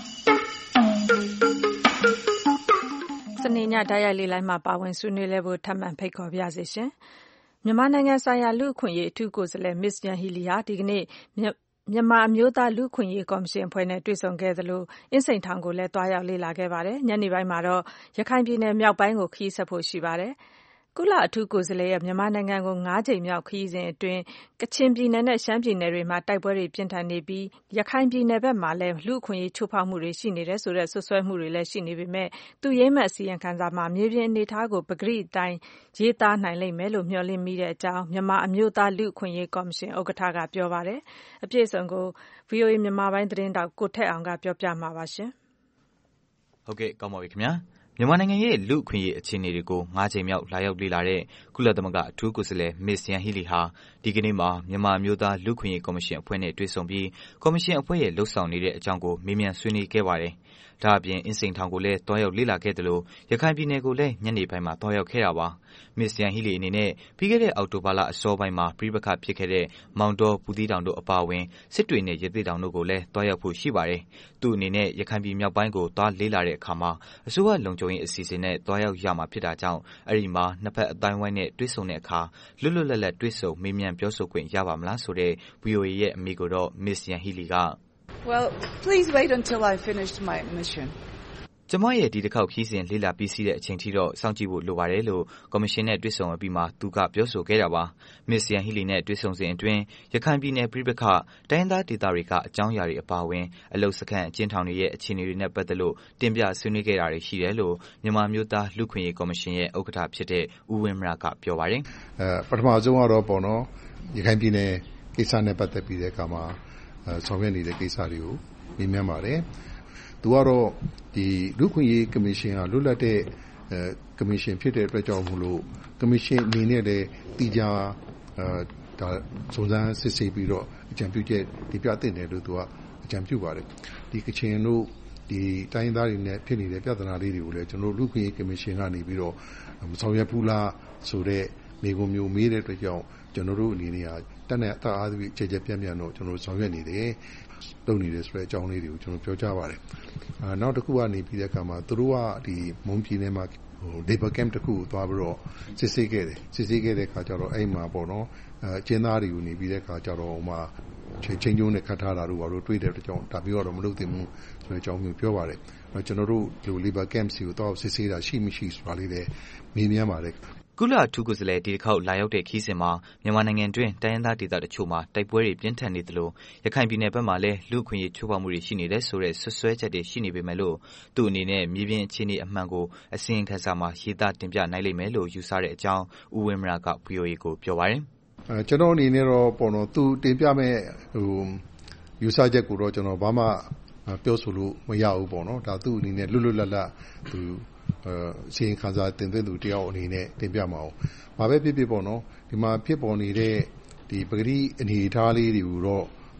စနေညတိုက်ရိုက်လေ့လာမှာပါဝင်ဆွေးနွေးလဲဖို့ထပ်မံဖိတ်ခေါ်ပါရစေရှင်။မြန်မာနိုင်ငံဆိုင်ရာလူ့အခွင့်အရေးအထူးကိုယ်စားလှယ် Ms. Yanghee Lee ဟာဒီကနေ့မြန်မာအမျိုးသားလူ့အခွင့်အရေးကော်မရှင်အဖွဲ့နဲ့တွေ့ဆုံခဲ့သလိုအင်းစိန်ထောင်ကိုလည်းတွားရောက်လေ့လာခဲ့ပါတယ်။ညနေပိုင်းမှာတော့ရခိုင်ပြည်နယ်မြောက်ပိုင်းကိုခရီးဆက်ဖို့ရှိပါတယ်။ကုလအထူးကိုယ်စားလှယ်ရဲ့မြန်မာနိုင်ငံကို9ကြိမ်မြောက်ခရီးစဉ်အတွင်းကချင်ပြည်နယ်နဲ့ရှမ်းပြည်နယ်တွေမှာတိုက်ပွဲတွေပြင်းထန်နေပြီးရခိုင်ပြည်နယ်ဘက်မှာလည်းလူ့အခွင့်အရေးချိုးဖောက်မှုတွေရှိနေတယ်ဆိုတဲ့ဆွဆွဲမှုတွေလည်းရှိနေပေမဲ့သူရေးမဲ့အစီရင်ခံစာမှာမြေပြင်အနေအထားကိုပဂရိအတိုင်းရေးသားနိုင်လိမ့်မယ်လို့မျှော်လင့်မိတဲ့အကြောင်းမြန်မာအမျိုးသားလူ့အခွင့်အရေးကော်မရှင်ဥက္ကဋ္ဌကပြောပါတယ်။အပြည့်အစုံကို VOA မြန်မာပိုင်းသတင်းတောက်ကိုထက်အောင်ကပြောပြမှာပါရှင်။ဟုတ်ကဲ့ကောင်းပါပြီခင်ဗျာ။မြန်မာနိုင်ငံရဲ့လူ့အခွင့်အရေးအခြေအနေတွေကို9ကြိမ်မြောက်လာရောက်လေ့လာတဲ့ကုလသမဂ္ဂအထူးကိုယ်စားလှယ် Ms. Yanghee Lee ဟာဒီကနေ့မှာမြန်မာအမျိုးသားလူ့အခွင့်အရေးကော်မရှင်အဖွဲ့နဲ့တွေ့ဆုံပြီးကော်မရှင်အဖွဲ့ရဲ့လှုပ်ဆောင်နေတဲ့အကြောင်းကိုမေးမြန်းဆွေးနွေးခဲ့ပါတယ်။ဒါအပြင်အင်းစိန်ထောင်ကိုလည်းတွားရောက်လေ့လာခဲ့သလိုရခိုင်ပြည်နယ်ကိုလည်းညနေပိုင်းမှာတွားရောက်ခဲ့တာပါ။ Ms. Yanghee Lee အနေနဲ့ပြီးခဲ့တဲ့အောက်တိုဘာလအစောပိုင်းမှာပြည်ပခတ်ဖြစ်ခဲ့တဲ့မောင်တော်ပူသီးတောင်တို့အပါအဝင်စစ်တွေနဲ့ရသေ့တောင်တို့ကိုလည်းတွားရောက်ဖို့ရှိပါတယ်။သူ့အနေနဲ့ရခိုင်ပြည်မြောက်ပိုင်းကိုတွားလေ့လာတဲ့အခါမှာအစိုးရလုံခြုံရေးအစီအစဉ်နဲ့တွားရောက်ရမှာဖြစ်တာကြောင့်အဲ့ဒီမှာနှစ်ဖက်အတိုင်းဝိုင်းနဲ့တွေ့ဆုံတဲ့အခါလွတ်လွတ်လပ်လပ်တွေ့ဆုံမေးမြန်းပြောဆိုခွင့်ရပါမလားဆိုတဲ့ VOA ရဲ့အမေကိုတော့ Ms. Yanghee Lee က Well, please wait until I finished my mission. ကျမရဲ့ဒီတစ်ခေါက်ခီးစဉ်လေ့လာပြီးစီးတဲ့အချိန်ထိတော့စောင့်ကြည့်ဖို့လိုပါတယ်လို့ကော်မရှင်နဲ့တွေ့ဆုံအပြီးမှာသူကပြောဆိုခဲ့တာပါ။ Ms. Yanghee Lee နဲ့တွေ့ဆုံစဉ်အတွင်းရခိုင်ပြည်နယ်ပြည်ပခတိုင်းသားဒေသတွေကအကြောင်းအရာတွေအပါအဝင်အလုတ်စခန်းအကျဉ်းထောင်တွေရဲ့အခြေအနေတွေနဲ့ပတ်သက်လို့တင်ပြဆွေးနွေးခဲ့တာတွေရှိတယ်လို့မြန်မာမျိုးသားလူ့ခွင့်ရေးကော်မရှင်ရဲ့ဥက္ကဋ္ဌဖြစ်တဲ့ဦးဝင်းမရကပြောပါတယ်ပထမဆုံးကတော့ပေါ့နော်ရခိုင်ပြည်နယ်ကိစ္စနဲ့ပတ်သက်ပြီးတဲ့အခါမှာဆောင်ရွက်နေတဲ့ကိစ္စတွေကိုမြင်မြန်ပါတယ်သူကတော့ဒီလူ့ခွင့်ရေးကော်မရှင်ကလွတ်လပ်တဲ့ကော်မရှင်ဖြစ်တဲ့အတွက်ကြောင့်မို့လို့ကော်မရှင်အနေနဲ့လည်းတည်ကြဒါစုံစမ်းစစ်ဆေးပြီးတော့အကြံပြုချက်ဒီပြတင်တယ်လို့သူကအကြံပြုပါတယ်ဒီကချင်တို့ဒီတိုင်းသားတွေနဲ့ဖြစ်နေတဲ့ပြဿနာလေးတွေကိုလည်းကျွန်တော်လူ့ခွင့်ရေးကော်မရှင်ကနေပြီးတော့မဆောင်ရွက်ဘူးလားဆိုတော့မိကုံမျိုးမေးတဲ့အတွက်ကြောင့်ကျွန်တော်တို့အနေနဲ့တက်နဲ့အသာအားဖြင့်ချက်ပြန့်ပြန့်တော့ကျွန်တော်ဆောင်ရွက်နေတယ်လုပ်နေတယ်ဆိုတဲ့အကြောင်းလေးတွေကိုကျွန်တော်ပြောကြပါတယ်နောက်တစ်ခုကနေပြီးတဲ့အခါမှာသူတို့ကဒီမုံပြည်နယ်မှာlabor camp တစ်ခုကိုသွားပြီးတော့စစ်ဆေးခဲ့တဲ့အခါကျတော့အဲ့မှာပေါ့နော်အကျဉ်းသားတွေကိုနေပြီးတဲ့အခါကျတော့ဟိုမှာချင်းကျုံးနဲ့ခတ်ထားတာတို့ဘာလို့တွေ့တဲ့အတွက်ကြောင့်ဒါမျိုးတော့မလုပ်သင့်ဘူးဆိုတဲ့အကြောင်းမျိုးပြောပါတယ်ကျွန်တော်တို့ဒီ labor camp စီကိုတော့စစ်ဆေးတာရှိမရှိဆိုတာလေးလည်းမေးမြန်းပါတယ်ကုလအထူးကိုယ်စားလှယ်ဒီတစ်ခေါက်လာရောက်တဲ့ခီးစဉ်မှာမြန်မာနိုင်ငံတွင်းတိုင်းရင်းသားဒေသတချို့မှာတိုက်ပွဲတွေပြင်းထန်နေသလိုရခိုင်ပြည်နယ်ဘက်မှာလည်းလူ့အခွင့်အရေးချိုးဖောက်မှုတွေရှိနေတယ်ဆိုတဲ့ဆွဆွဲချက်တွေရှိနေပေမဲ့လို့သူ့အနေနဲ့မြေပြင်အခြေအနေအမှန်ကိုအစီရင်ခံစာမှာရေးသားတင်ပြနိုင်လိမ့်မယ်လို့ယူဆတဲ့အကြောင်းဦးဝင်းမရက VOA ကိုပြောပါတယ်ကျွန်တော်အနေနဲ့တော့ပေါ့နော်သူတင်ပြမဲ့ယူဆချက်ကိုတော့ကျွန်တော်ဘာမှပြောဆိုလို့မရဘူးပေါ့နော်ဒါသူ့အနေနဲ့လွတ်လွတ်လပ်လပ်သူစီရင်ခံစာတင်သွင်းသူတယောက်အနေနဲ့တင်ပြမှာ။ဘာပဲဖြစ်ဖြစ်ပေါ့နော်ဒီမှာဖြစ်ပေါ်နေတဲ့ဒီပဂတိအနေအထားလေးတွေကိုတော့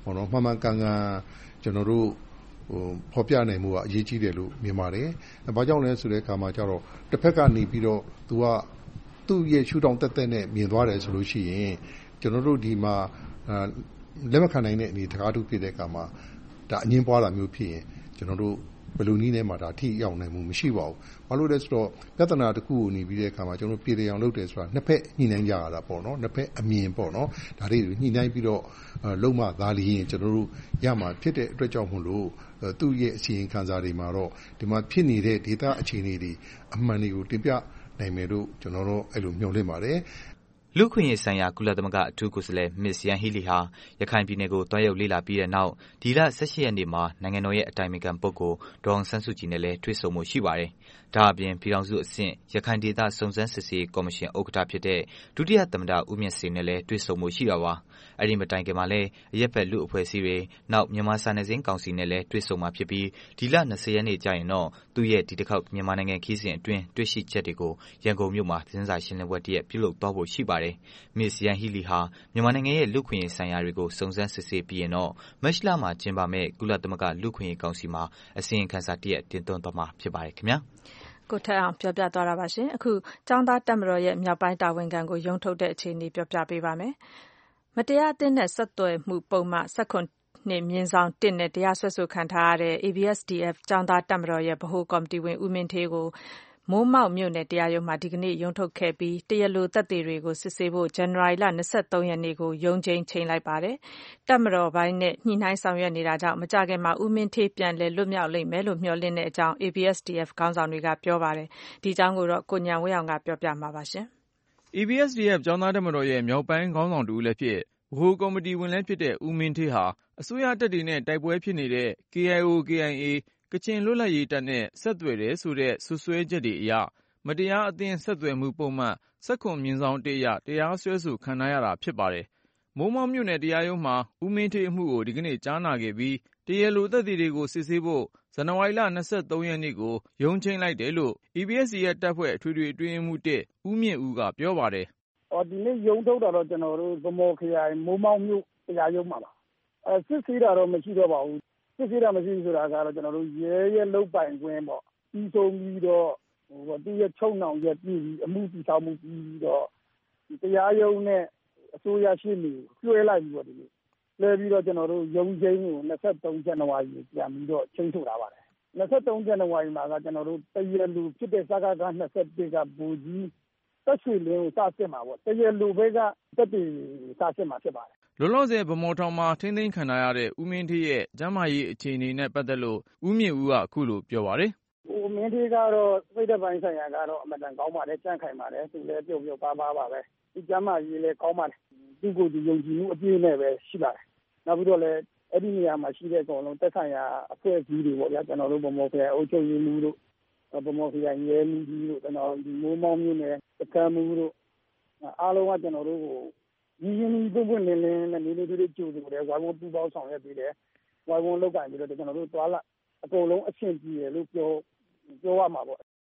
ပေါ့နော်မှန်မှန်ကန်ကန်ကျွန်တော်တို့ဖော်ပြနိုင်မှုကအရေးကြီးတယ်လို့မြင်ပါတယ်။ဘာကြောင့်လဲဆိုတဲ့အခါမှာကျတော့တစ်ဖက်ကနေပြီးတော့သူ့ရဲ့ရှုထောင့်တက်နဲ့မြင်သွားတယ်ဆိုလို့ရှိရင်ကျွန်တော်တို့ဒီမှာလက်မခံနိုင်တဲ့အနေတကားတူဖြစ်တဲ့အခါမှာဒါအငင်းပွားတာမျိုးဖြစ်ရင်ကျွန်တော်တို့ဘယ်လိုနည်းနဲ့မှဒါထိရောက်နိုင်မှုမရှိပါဘူး။ဘာလို့လဲဆိုတော့ပြဿနာတစ်ခုကိုနေပြီးတဲ့အခါမှာကျွန်တော်ပြည်ထောင်လုပ်တယ်ဆိုတာနှစ်ဖက်ညှိနှိုင်းကြရတာပေါ့နော်။နှစ်ဖက်အမြင်ပေါ့နော်။ဒါတွေညှိနှိုင်းပြီးတော့လုံးမသားလျင်ကျွန်တော်တို့ရမှာဖြစ်တဲ့အတွက်ကြောင့်မို့လို့သူ့ရဲ့အစီရင်ခံစာတွေမှာတော့ဒီမှာဖြစ်နေတဲ့ဒေတာအခြေအနေတွေအမှန်တွေကိုတင်ပြနိုင်မယ်လို့ကျွန်တော်တို့အဲ့လိုမျှော်လင့်ပါတယ်။လူ့ခွင့်ရေးဆိုင်ရာကုလသမဂ္ဂအထူးကိုယ်စားလှယ် Ms. Yanghee Lee ဟာရခိုင်ပြည်နယ်ကိုတွားရောက်လေ့လာပြီးတဲ့နောက်ဒီလ 18 ရက်နေ့မှာနိုင်ငံတော်ရဲ့အတိုင်ပင်ခံပုဂ္ဂိုလ်ဒေါ်အောင်ဆန်းစုကြည်နဲ့လည်းတွေ့ဆုံမှုရှိပါတယ်။ဒါအပြင်ပြည်ထောင်စုအဆင့်ရခိုင်ဒေသစုံစမ်းစစ်ဆေးရေးကော်မရှင်ဥက္ကဋ္ဌဖြစ်တဲ့ဒုတိယသမ္မတဦးမြင့်ဆွေနဲ့လည်းတွေ့ဆုံမှုရှိတာပါ။အဲ့ဒီမတိုင်ခင်မှာလည်းအရက်ဘက်လူအဖွဲ့အစည်းတွေနောက်မြန်မာစာနယ်ဇင်းကောင်စီနဲ့လည်းတွေ့ဆုံမှာဖြစ်ပြီးဒီလ 20 ရက်နေ့ကျရင်တော့သူ့ရဲ့ဒီတစ်ခေါက်မြန်မာနိုင်ငံခီးစဉ်အတွင်းတွေ့ရှိချက်တွေကိုရန်ကုန်မြို့မှာသတင်းစာရှင်းလင်းပွဲတရက်ပြုလုပ်သွားဖို့ရှိပါတယ်။ Ms. Yanghee Lee ဟာမြန်မာနိုင်ငံရဲ့လူ့ခွင့်ရေးဆိုင်ရာတွေကိုစုံစမ်းစစ်ဆေးပြီးရင်တော့မတ်လမှာကျင်းပမယ့်ကုလသမဂ္ဂလူ့ခွင့်ရေးကောင်စီမှာအစီရင်ခံစာတရက်တင်သွင်းသွားမှာဖြစ်ပါတယ်ခင်ဗျာ။ကိုထက်အောင်ပြောပြသွားတာပါရှင်။အခုကျောင်းသားတပ်မတော်ရဲ့မြောက်ပိုင်းတာဝန်ခံကိုရုံးထုတ်တဲ့အခြေအနေပြောပြပေးပါမယ်။မတရားအသင်းနဲ့ဆက်သွယ်မှုပုံမှန်19/1နဲ့တရားစွဲဆိုခံထားရတဲ့ ABSDF ကျောင်းသားတပ်မတော်ရဲ့ဗဟိုကော်မတီဝင်ဦးမင်းဌေးကိုမိုးမောက်မြို့နယ်တရားရုံးမှာဒီကနေ့ရုံးထုတ်ခဲ့ပြီးတရားလိုသက်သေတွေကိုစစ်ဆေးဖို့ဇန်နဝါရီလ 23 ရက်နေ့ကိုရုံးချိန်းချိန်လိုက်ပါတယ်။တပ်မတော်ပိုင်းနဲ့ညှိနှိုင်းဆောင်ရွက်နေတာကြောင့်မကြာခင်မှာဦးမင်းဌေးပြန်လည်လွတ်မြောက်လိမ့်မယ်လို့မျှော်လင့်တဲ့အကြောင်း ABSDF ခေါင်းဆောင်တွေကပြောပါတယ်။ဒီအကြောင်းကိုတော့ကိုဉာဏ်ဝင်းအောင်ကပြောပြမှာပါရှင်။ ABSDF ကျောင်းသားတပ်မတော်ရဲ့မြောက်ပိုင်းခေါင်းဆောင်တူလည်းဖြစ်ဗဟိုကော်မတီဝင်လည်းဖြစ်တဲ့ဦးမင်းဌေးဟာအစိုးရတပ်တွေနဲ့တိုက်ပွဲဖြစ်နေတဲ့ KIO/KIA ကချင်လွတ်လပ်ရေးတပ်နဲ့ဆက်သွယ်တယ်ဆိုတဲ့စွပ်စွဲချက်တွေအရမတရားအသင်းဆက်သွယ်မှုပုံမှန်19/1 အရတရားစွဲဆိုခံရတာဖြစ်ပါတယ်။မိုးမောက်မြို့နယ်တရားရုံးမှာဦးမင်းဌေးအမှုကိုဒီကနေ့ကြားနာခဲ့ပြီးတရားလိုသက်သေတွေကိုစစ်ဆေးဖို့ဇန်နဝါရီလ 23 ရက်နေ့ကိုရုံးချိန်းလိုက်တယ်လို့ ABSDF တပ်ဖွဲ့အထွေထွေအတွင်းရေးမှူး ဦးမြင့်ဦးကပြောပါတယ်။ဒီနေ့ရုံးထုတ်တာတော့ကျွန်တော်တို့ဗမော်ခရိုင်မိုးမောက်မြို့တရားရုံးမှာပါ။စစ်ဆေးတာတော့မရှိတော့ပါဘူး။စစ်ဆေးတာမရှိဆိုတာကတော့ကျွန်တော်တို့ရဲရဲ့လုပ်ပိုင်ခွင့်ပေါ့။ပြီးဆုံးပြီးတော့သူရဲ့ချုံနှောင်ရက်ပြီးအမှုတည်ဆောက်မှုပြီးတော့တရားရုံးနဲ့အစိုးရရှေ့နေလွှဲလိုက်ပြီးတော့ဒီနေ့လွှဲပြီးတော့ကျွန်တော်တို့ရုံးချင်းကို23 ဇန်နဝါရီပြန်ပြီးတော့ချိန်ထုတ်ထားပါတယ်23 ဇန်နဝါရီမှာကကျွန်တော်တို့တရားလူဖြစ်တဲ့စကားက21ကဘူကြီးတက်ရွှေလင်းကိုစစစ်မှာပေါ့တရားလူဘက်ကတက်တည်စစစ်မှာဖြစ်ပါတယ်လောလောဆယ်ဗမော်ထောင်မှာထိန်းသိမ်းခံရတဲ့ဦးမင်းဌေးရဲ့ကျန်းမာရေးအခြေအနေနဲ့ပတ်သက်လို့ဦးမြင့်ဦးကအခုလိုပြောပါတယ်ဦးမင်းဌေးကတော့စိတ်ဓာတ်ပိုင်းဆိုင်ရာကတော့အမှန်တန်ကောင်းပါတယ်ကြံ့ခိုင်ပါတယ်သူလည်းပြုတ်ပြုတ်ပါပါပဲဒီကျန်းမာရေးလည်းကောင်းပါတယ်သူ့ကိုယ်သူယုံကြည်မှုအပြည့်နဲ့ပဲရှိပါတယ်နောက်ပြီးတော့လည်းအဲ့ဒီနေရာမှာရှိတဲ့အကုန်လုံးတက်ဆိုင်ရာအဖွဲ့အစည်းတွေပေါ့ဗျာကျွန်တော်တို့ဗမော်ခရိုင်အုပ်ချုပ်ရေးမှူးတို့ဗမော်ခရိုင်ရဲမှူးကြီးတို့ကျွန်တော်ဒီမိုးမောင်းမြို့နယ်စခန်းမှူးတို့အားလုံးကကျွန်တော်တို့ကိုရင်းရင်းနှီးနှီးပွင့်လင်းလင်းနဲ့နေနေတွေ့တွေ့ကြိုဆိုတယ်ဝိုင်းဝန်းပူးပေါင်းဆောင်ရွက်ပြီးတယ်ဝိုင်းဝန်းလုပ်ကိုင်ပြီးတော့ကျွန်တော်တို့သွားလာအကုန်လုံးအဆင်ပြေတယ်လို့ပြောရမှာပေါ့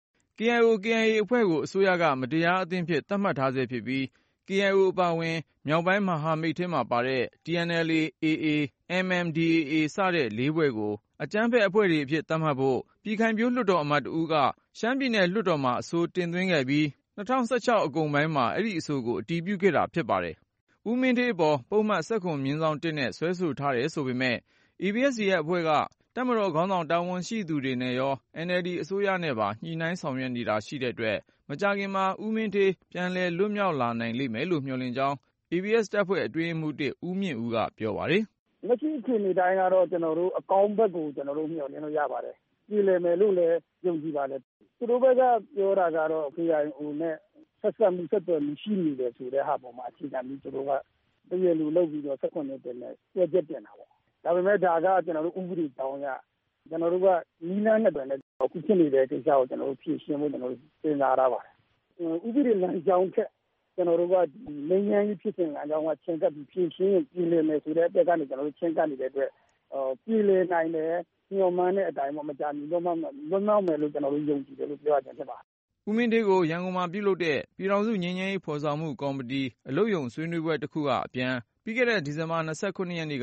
KIO/KIA အဖွဲ့ကိုအစိုးရကမတရားအသင်းဖြစ်သတ်မှတ်ထားဆဲဖြစ်ပြီး KIO အပါအဝင်မြောက်ပိုင်းမဟာမိတ်ထဲမှာပါတဲ့ TNLA, AA, MNDAA စတဲ့၄ဖွဲ့ကိုအကြမ်းဖက်အဖွဲ့တွေအဖြစ်သတ်မှတ်ဖို့ပြည်ခိုင်ဖြိုးလွှတ်တော်အမတ်တဦးကရှမ်းပြည်နယ်လွှတ်တော်မှာအဆိုတင်သွင်းခဲ့ပြီး2016အကုန်ပိုင်းမှာအဲ့ဒီအဆိုကိုအတည်ပြုခဲ့တာဖြစ်ပါတယ်။ဦးမင်းဌေးအပေါ်ပုဒ်မ19/1နဲ့စွဲဆိုထားတယ်ဆိုပေမဲ့ ABSDF အဖွဲ့ကတပ်မတော်ခေါင်းဆောင်တာဝန်ရှိသူတွေနဲ့ရော NLD အစိုးရနဲ့ပါညှိနှိုင်းဆောင်ရွက်နေတာရှိတဲ့အတွက်မကြာခင်မှာဦးမင်းဌေးပြန်လည်လွတ်မြောက်လာနိုင်လိမ့်မယ်လို့မျှော်လင့်ကြောင်း ABS တပ်ဖွဲ့အတွင်းရေးမှူး ဦးမြင့်ဦးကပြောပါတယ်။လက်ရှိအခြေအနေတိုင်းကတော့ကျွန်တော်တို့အကောင်းဘက်ကိုကျွန်တော်တို့မျှော်လင့်လို့ရပါတယ်။ပြည်လည်မယ်လို့လည်းယုံကြည်ပါတယ်။သူတို့ဘက်ကပြောတာကတော့ KIO နဲ့ဆက်သွယ်မှုရှိနေတယ်ဆိုတဲ့ဟာပေါ်မှာအခြေခံပြီးသူတို့ကတရားလူလုပ်ပြီးတော့19တင်နဲ့ပြည့်ကျက်တင်တာပေါ့။ဒါပေမဲ့ဒါကကျွန်တော်တို့ဥပဒေတောင်းရကျွန်တော်တို့ကနီးလန်းနဲ့ပြန်တဲ့အခုဖြစ်နေတဲ့ကိစ္စကိုကျွန်တော်တို့ဖြေရှင်းဖို့ကျွန်တော်တို့စဉ်းစားရပါတယ်။ဥပဒေလမ်းကြောင်းထက်ကျွန်တော်တို့ကလိမ်ညာရေးဖြစ်စဉ်လမ်းကြောင်းကချင်းကပ်ပြီးဖြေရှင်းပြည်လည်မယ်ဆိုတဲ့အတက်ကနေကျွန်တော်တို့ချင်းကပ်နေတဲ့အတွက်ပြည်လည်နိုင်တယ်ညှော်မှန်းတဲ့အတိုင်းမကြာမီတော့မှလွတ်မြောက်မယ်လို့ကျွန်တော်တို့ယုံကြည်တယ်လို့ပြောရခြင်းဖြစ်ပါတယ်။ဦးမင်းဌေးကိုရန်ကုန်မှာပြုလုပ်တဲ့ပြည်ထောင်စုငြိမ်းချမ်းရေးဖော်ဆောင်မှုကော်မတီအလုပ်ရုံဆွေးနွေးပွဲတစ်ခုကအပြန်ပြီးခဲ့တဲ့ဒီဇင်ဘာ 29 ရက်နေ့က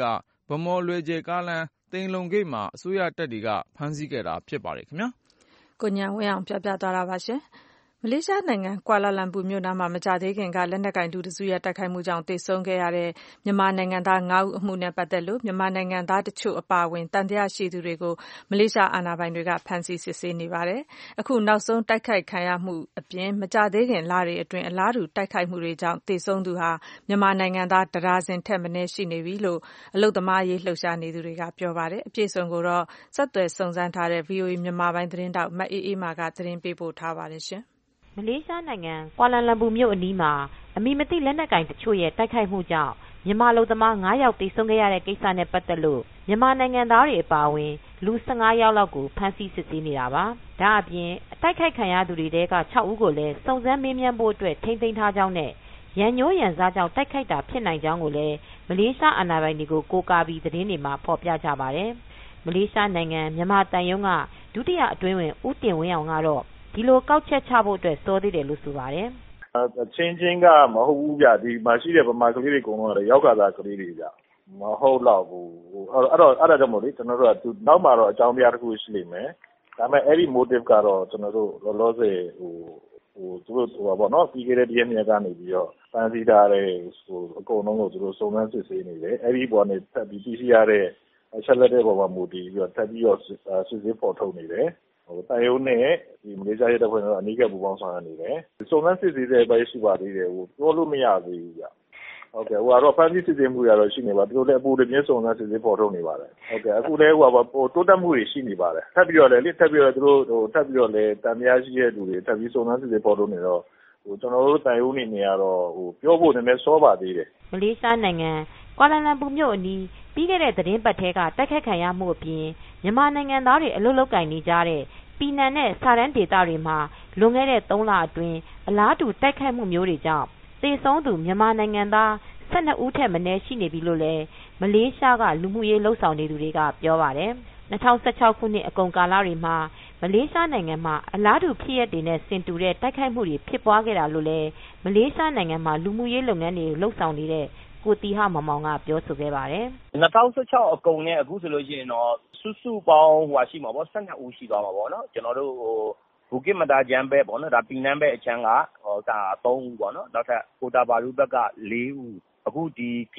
ဗန်းမော်လွယ်ဂျယ်ကားလမ်းသိမ်လုံဂိတ်မှာအစိုးရတပ်တွေကဖမ်းဆီးခဲ့တာဖြစ်ပါတယ်ခင်ဗျာကိုညာဝင်းအောင်ပြောပြသွားတာပါရှင်မလေးရှားနိုင်ငံကွာလာလမ်ပူမြို့နားမှာမကြာသေးခင်ကလက်နက်ကိုင်လူတစုရဲ့တိုက်ခိုက်မှုကြောင့်သေဆုံးခဲ့ရတဲ့မြန်မာနိုင်ငံသား9ဦးအမှုနဲ့ပတ်သက်လို့မြန်မာနိုင်ငံသားတချို့အပါအဝင်တန်တရားရှိသူတွေကိုမလေးရှားအာဏာပိုင်တွေကဖမ်းဆီးစစ်ဆေးနေပါတယ်။အခုနောက်ဆုံးတိုက်ခိုက်ခံရမှုအပြင်မကြာသေးခင်လတွေအတွင်းအလားတူတိုက်ခိုက်မှုတွေကြောင့်သေဆုံးသူဟာမြန်မာနိုင်ငံသားတဒါဇင်ထက်မနည်းရှိနေပြီလို့အလုပ်သမားရေးလှုပ်ရှားနေသူတွေကပြောပါတယ်။အပြည့်အစုံကိုတော့ဆက်သွယ်စုံစမ်းထားတဲ့ VOA မြန်မာပိုင်းသတင်းတောက်မအေးအေးမာကသတင်းပေးပို့ထားပါတယ်ရှင်မလေးရှားနိုင်ငံကွာလာလမ်ပူမြို့အနီးမှာအမည်မသိလက်နက်ကိုင်တချို့ရဲ့တိုက်ခိုက်မှုကြောင့်မြန်မာလူသမား9ယောက်သေဆုံးခဲ့ရတဲ့ကိစ္စနဲ့ပတ်သက်လို့မြန်မာနိုင်ငံသားတွေအပါအဝင်လူ15ယောက်လောက်ကိုဖမ်းဆီးစစ်ဆေးနေတာပါ။ဒါအပြင်အတိုက်ခိုက်ခံရသူတွေထဲက6ဦးကိုလည်းစုံစမ်းမေးမြန်းဖို့အတွက်ထိန်းသိမ်းထားကြောင်းနဲ့ရန်ညိုးရန်စားကြောင့်တိုက်ခိုက်တာဖြစ်နိုင်ကြောင်းကိုလည်းမလေးရှားအာဏာပိုင်တွေကိုကိုးကားပြီးသတင်းတွေမှာဖော်ပြကြပါတယ်။မလေးရှားနိုင်ငံမြန်မာတန်ယုံကဒုတိယအတွင်းဝင်ဦးတင်ဝင်းအောင်ကတော့ဒီလိုကောက်ချက်ချဖို့အတွက်စောသေးတယ်လို့ဆိုပါတယ်။ချင်းချင်းကမဟုတ်ဘူးဗျဒီမှာရှိတဲ့ဗမာကလေးတွေအကုန်လုံးကတော့ရောက်ကစားကလေးတွေဗျမဟုတ်တော့ဘူးအဲ့ဒါကြောင့်မို့လေကျွန်တော်တို့ကနောက်မှာတော့အကြောင်းပြတစ်ခုရှိလိမ့်မယ်။ဒါပေမဲ့အဲ့ဒီ motive ကတော့ကျွန်တော်တို့လောလောဆယ်သူတို့ပေါ့နော်ပြီးခဲ့တဲ့ရက်နေ့ကနေပြီးတော့ဖန်ဆီးထားတဲ့အကုန်လုံးကိုသူတို့စုံစမ်းစစ်ဆေးနေတယ်။အဲ့ဒီပေါ်နေထပ်ပြီးသိရှိရတဲ့အချက်လက်တွေပေါ်မှာမူတည်ပြီးတော့ထပ်ပြီးတော့စစ်ဆေးပေါ်ထုတ်နေတယ်။တိုင်ယုံနဲ့ဒီမလေးရှားရဲ့တပ်ဖွဲ့ကအနီးကပ်ပူးပေါင်းဆောင်ရနေတယ်။စုံစမ်းစစ်ဆေးတဲ့ဘက်ရှိပါသေးတယ်ပြောလို့မရသေးဘူးဗျ။ဟုတ်ကဲ့ဟိုကတော့ဖန်ဆီးစစ်ဆေးမှုရတော့ရှိနေပါသူတို့လည်းအပူတပြင်းစုံစမ်းစစ်ဆေးပေါ်ထုတ်နေပါတယ်။ဟုတ်ကဲ့အခုလည်းတိုးတက်မှုတွေရှိနေပါတယ်။ထပ်ပြီးတော့လည်းသူတို့ထပ်ပြီးတော့လည်းတန်တရားရှိတဲ့လူတွေထပ်ပြီးစုံစမ်းစစ်ဆေးပေါ်ထုတ်နေတော့ကျွန်တော်တို့တိုင်ယုံနေနေရတော့ပြောဖို့နည်းနည်းစောပါသေးတယ်။မလေးရှားနိုင်ငံကွာလာလမ်ပူမြို့အနီးပြီးခဲ့တဲ့သတင်းပတ်ထဲကတိုက်ခိုက်ခံရမှုအပြင်မြန်မာနိုင်ငံသားတွေအလုပ်လုပ်ကိုင်နေကြတဲ့ပီနန်နဲ့စာရန်ဒေသတွေမှာလွန်ခဲ့တဲ့3လအတွင်းအလားတူတိုက်ခိုက်မှုမျိုးတွေကြောင့်သေဆုံးသူမြန်မာနိုင်ငံသား12ဦးထက်မနည်းရှိနေပြီလို့လည်းမလေးရှားကလူမှုရေးလှုပ်ဆောင်နေသူတွေကပြောပါတယ်။2016ခုနှစ်အကုန်ကာလတွေမှာမလေးရှားနိုင်ငံမှာအလားတူဖြစ်ရပ်တွေနဲ့ဆင်တူတဲ့တိုက်ခိုက်မှုတွေဖြစ်ပွားခဲ့တာလို့လည်းမလေးရှားနိုင်ငံမှာလူမှုရေးလုပ်ငန်းတွေလှုပ်ဆောင်နေတဲ့ကိုတီဟမောင်မောင်ကပြောဆိုခဲ့ပါတယ်။2016အကုန်နဲ့အခုဆိုလို့ရှိရင်တော့စုပေါင်းရှိမှာပေါ့12ဦးရှိသွားမှာပေါ့နော်ကျွန်တော်တို့ဘူကစ်မတာဂျန်ဘက်ပေါ့နော်ဒါပီနန်းဘက်အချမ်းက3ဦးပေါ့နော်နောက်ထပ်ကိုတာဘာရူဘက်က4ဦးအခုဒီ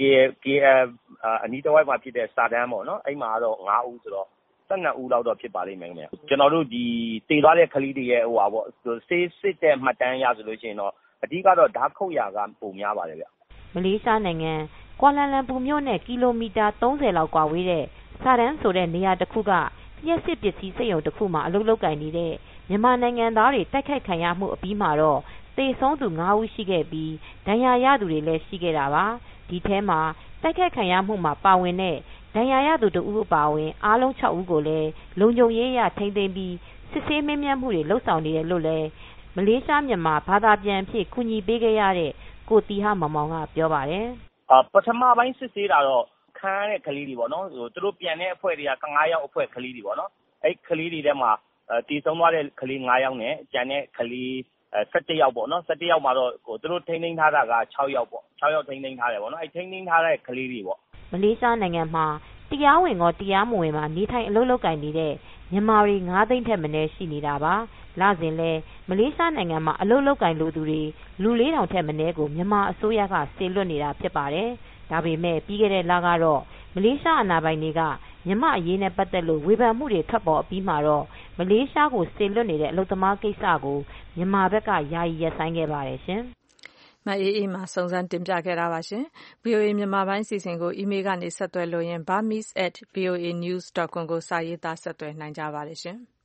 KL အနီးတစ်ဝိုက်မှာဖြစ်တဲ့စာတန်းပေါ့နော်အဲ့မှာတော့5ဦးဆိုတော့12ဦးလောက်တော့ဖြစ်ပါလိမ့်မယ်ခင်ဗျကျွန်တော်တို့ဒီတည်သွားတဲ့ကလေးတွေရဲ့ပေါ့ဆေးစစ်တဲ့မှတ်တမ်းရဆိုလို့ရှိရင်တော့အဓိကတော့ဓာတ်ခုတ်ရာကပုံများပါတယ်ဗျမလေးရှားနိုင်ငံကွာလာလမ်ပူမြို့နဲ့ကီလိုမီတာ30လောက်ကွာဝေးတဲ့စာရန်ဆိုတဲ့နေရာတစ်ခုကလျှက်စစ်ပစ္စည်းစက်ရုံတစ်ခုမှာအလုပ်လုပ်ကိုင်နေတဲ့မြန်မာနိုင်ငံသားတွေတိုက်ခိုက်ခံရမှုအပြီးမှာတော့သေဆုံးသူ9ဦးရှိခဲ့ပြီးဒဏ်ရာရသူတွေလည်းရှိခဲ့တာပါဒီထဲမှာတိုက်ခိုက်ခံရမှုမှာပါဝင်တဲ့ဒဏ်ရာရသူတို့အပါအဝင်အားလုံး6ဦးကိုလည်းလုံခြုံရေးရထိန်းသိမ်းပြီးစစ်ဆေးမေးမြန်းမှုတွေလှုပ်ဆောင်နေတယ်လို့လည်းမလေးရှားမြန်မာဘာသာပြန်အဖြစ်ကူညီပေးခဲ့ရတဲ့ကိုတီဟမောင်မောင်ကပြောပါတယ်ပထမပိုင်းစစ်ဆေးတာတော့ခံရတဲ့ကလေးတွေပေါ့နော်သူတို့ပြန်တဲ့အဖွဲ့တွေက9ယောက်အဖွဲ့ကလေးတွေပေါ့နော်အဲ့ကလေးတွေထဲမှာတည်ဆုံးသွားတဲ့ကလေး9ယောက်နဲ့ကျန်တဲ့ကလေး17ယောက်ပေါ့နော်17ယောက်မှာတော့သူတို့ထိန်းသိမ်းထားတာက6ယောက်ပေါ့6ယောက်ထိန်းသိမ်းထားတယ်ပေါ့နော်အဲ့ထိန်းသိမ်းထားတဲ့ကလေးတွေပေါ့မလေးရှားနိုင်ငံမှာတရားဝင်ရောတရားမဝင်မှာနေထိုင်အလုပ်လုပ်ကိုင်နေတဲ့မြန်မာတွေ9သိန်းထက်မနည်းရှိနေတာပါလစဉ်လဲမလေးရှားနိုင်ငံမှာအလုပ်လုပ်ကိုင်လူသူတွေလူ4000ထက်မနည်းကိုမြန်မာအစိုးရကစေလွှတ်နေတာဖြစ်ပါတယ်ဒါပေမဲ့ပြီးခဲ့တဲ့လကတော့မလေးရှားအာဏာပိုင်တွေကမြန်မာအရေးနဲ့ပတ်သက်လို့ဝေဖန်မှုတွေထွက်ပေါ်အပြီးမှာတော့မလေးရှားကိုစေလွှတ်နေတဲ့အလုပ်သမားကိစ္စကိုမြန်မာဘက်ကယာယီရပ်ဆိုင်းခဲ့ပါတယ်ရှင်မအေးအေးမှာစုံစမ်းတင်ပြခဲ့တာပါရှင်။ VOA မြန်မာပိုင်းစီစဉ်ကိုအီးမေးလ်ကနေဆက်သွယ်လို့ရင် burmese@voanews.com ကိုစာရေးသားဆက်သွယ်နိုင်ကြပါတယ်ရှင်။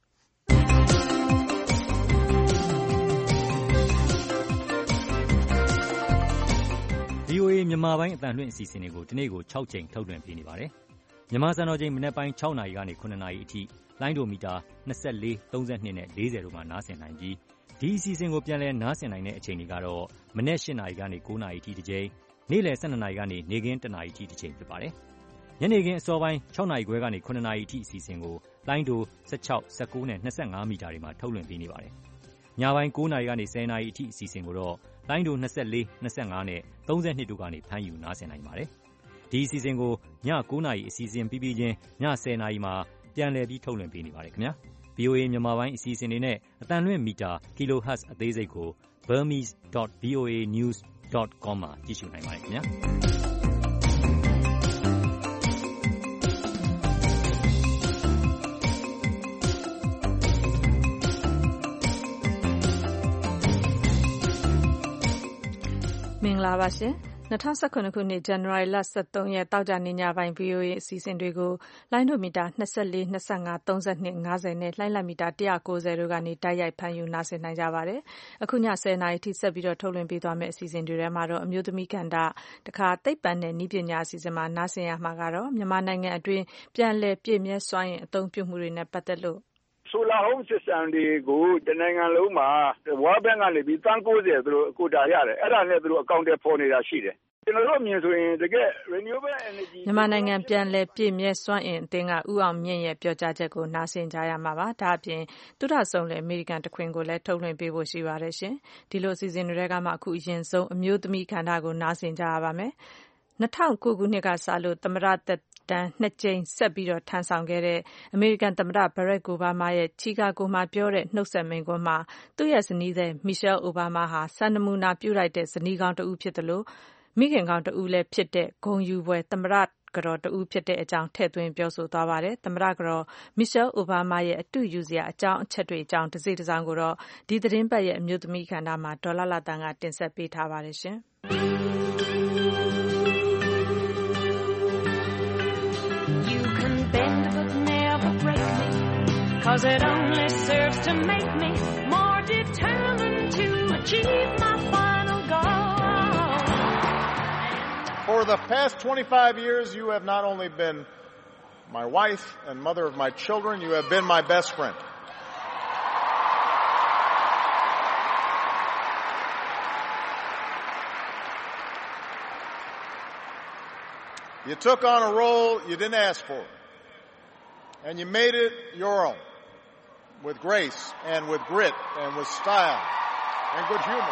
VOA မြန်မာပိုင်းအသံလွှင့်အစီအစဉ်တွေကိုဒီနေ့ကို6ချိန်ထုတ်လွှင့်ပေးနေပါတယ်။မြန်မာစံတော်ချိန်မနက်ပိုင်း6နာရီကနေ9နာရီအထိလိုင်းဒိုမီတာ24 32နဲ့40တို့မှာနားဆင်နိုင်ပြီးဒီအစီအစဉ်ကိုပြန်လည်နားဆင်နိုင်တဲ့အချိန်တွေကတော့မနက်8နာရီကနေ9နာရီအထိတစ်ချိန်နေ့လယ်12နာရီကနေနေ့ခင်း1နာရီအထိတစ်ချိန်ဖြစ်ပါတယ်။ညနေခင်းအစောပိုင်း6နာရီခွဲကနေ9နာရီအထိအစီအစဉ်ကိုလိုင်းဒို16 19နဲ့25မီတာတွေမှာထုတ်လွှင့်ပေးနေပါတယ်။ညပိုင်း9နာရီကနေ10နာရီအထိအစီအစဉ်ကိုတော့လိုင်းဒို24 25နဲ့32တို့ကနေဖမ်းယူနားဆင်နိုင်ပါတယ်။ဒီအစီအစဉ်ကိုည9 နာရီအစီအစဉ်ပြီးပြီးချင်းည10 နာရီမှာပြန်လည်ပြီးထုတ်လွှင့်ပေးနေပါတယ်ခင်ဗျာ။ VOA မြန်မာပိုင်းအစီအစဉ်တွေနဲ့အသံလွှင့်မီတာ kilohertz အသေးစိတ်ကို burmese.voanews.com မှာကြည့်ရှုနိုင်ပါတယ်ခင်ဗျာ။မင်္ဂလာပါရှင်2019ခုနှစ်ဇန်နဝါရီလ23ရက်တောက်ကြနေညပိုင်း VOA အစီအစဉ်တွေကိုလိုင်းဒိုမီတာ24 25 32 50နဲ့လှိုင်းလတ်မီတာ190တို့ကနေတိုက်ရိုက်ဖမ်းယူနားဆင်နိုင်ကြပါတယ်။အခုည10 နာရီထိဆက်ပြီးတော့ထုတ်လွှင့်ပေးသွားမယ့်အစီအစဉ်တွေထဲမှာတော့အမျိုးသမီးကဏ္ဍတခါသိပ္ပံနဲ့နည်းပညာအစီအစဉ်မှာနားဆင်ရမှာကတော့မြန်မာနိုင်ငံအတွင်းပြန်လည်ပြည့်မြဲစွမ်းအင်အသုံးပြုမှုတွေနဲ့ပတ်သက်လို့ Solar Home System တွေကိုတနိုင်ငံလုံးမှာ World Bank ကနေပြီးတန်း90သူတို့ကိုတာရတယ်အဲ့ဒါနဲ့သူတို့အကောင့်တွေပေါ်နေတာရှိတယ်ကျွန်တော်တို့အမြင်ဆိုရင်တကယ် renewable energy မြန်မာနိုင်ငံပြန်လည်ပြည့်မြဲစွမ်းအင်အသင်းကဦးအောင်မြင့်ရဲ့ပြောကြားချက်ကိုနားဆင်ကြရမှာပါဒါအပြင်သူရဆုံးလည်းအမေရိကန်တခွင်ကိုလည်းထုတ်လွှင့်ပေးဖို့ရှိပါတယ်ရှင်ဒီလိုအစီအစဉ်တွေကမှအခုအရင်ဆုံးအမျိုးသမီးခန္ဓာကိုနားဆင်ကြရပါမယ်2009ခုနှစ်ကစလို့သမ္မတသက်တမ်း2ကြိမ်ဆက်ပြီးတော့ထမ်းဆောင်ခဲ့တဲ့အမေရိကန်သမ္မတဘရက်အိုဘားမားရဲ့ချီကာဂိုမှာပြောတဲ့နှုတ်ဆက်မိန့်ခွန်းမှာသူ့ရဲ့ဇနီးသည်မီရှဲအိုဘားမားဟာစံနမူနာပြုလိုက်တဲ့ဇနီးကောင်းတဦးဖြစ်တယ်လို့မိခင်ကောင်းတဦးလည်းဖြစ်တဲ့ဂုဏ်ယူပွဲသမ္မတကတော်တဦးဖြစ်တဲ့အကြောင်းထည့်သွင်းပြောဆိုသွားပါတယ်သမ္မတကတော်မီရှဲအိုဘားမားရဲ့အတူယူစရာအကြောင်းအချက်တွေအကြောင်းတစ်စိတ်တစ်စောင်းကိုတော့ဒီသတင်းပတ်ရဲ့အမျိုးသမီးခန္ဓာမှာဒေါ်လာလာတန်ကတင်ဆက်ပေးထားပါတယ်ရှင် Cause it only serves to make me more determined to achieve my final goal. For the past 25 years, you have not only been my wife and mother of my children, you have been my best friend. You took on a role you didn't ask for, and you made it your own. With grace and with grit and with style and good humor.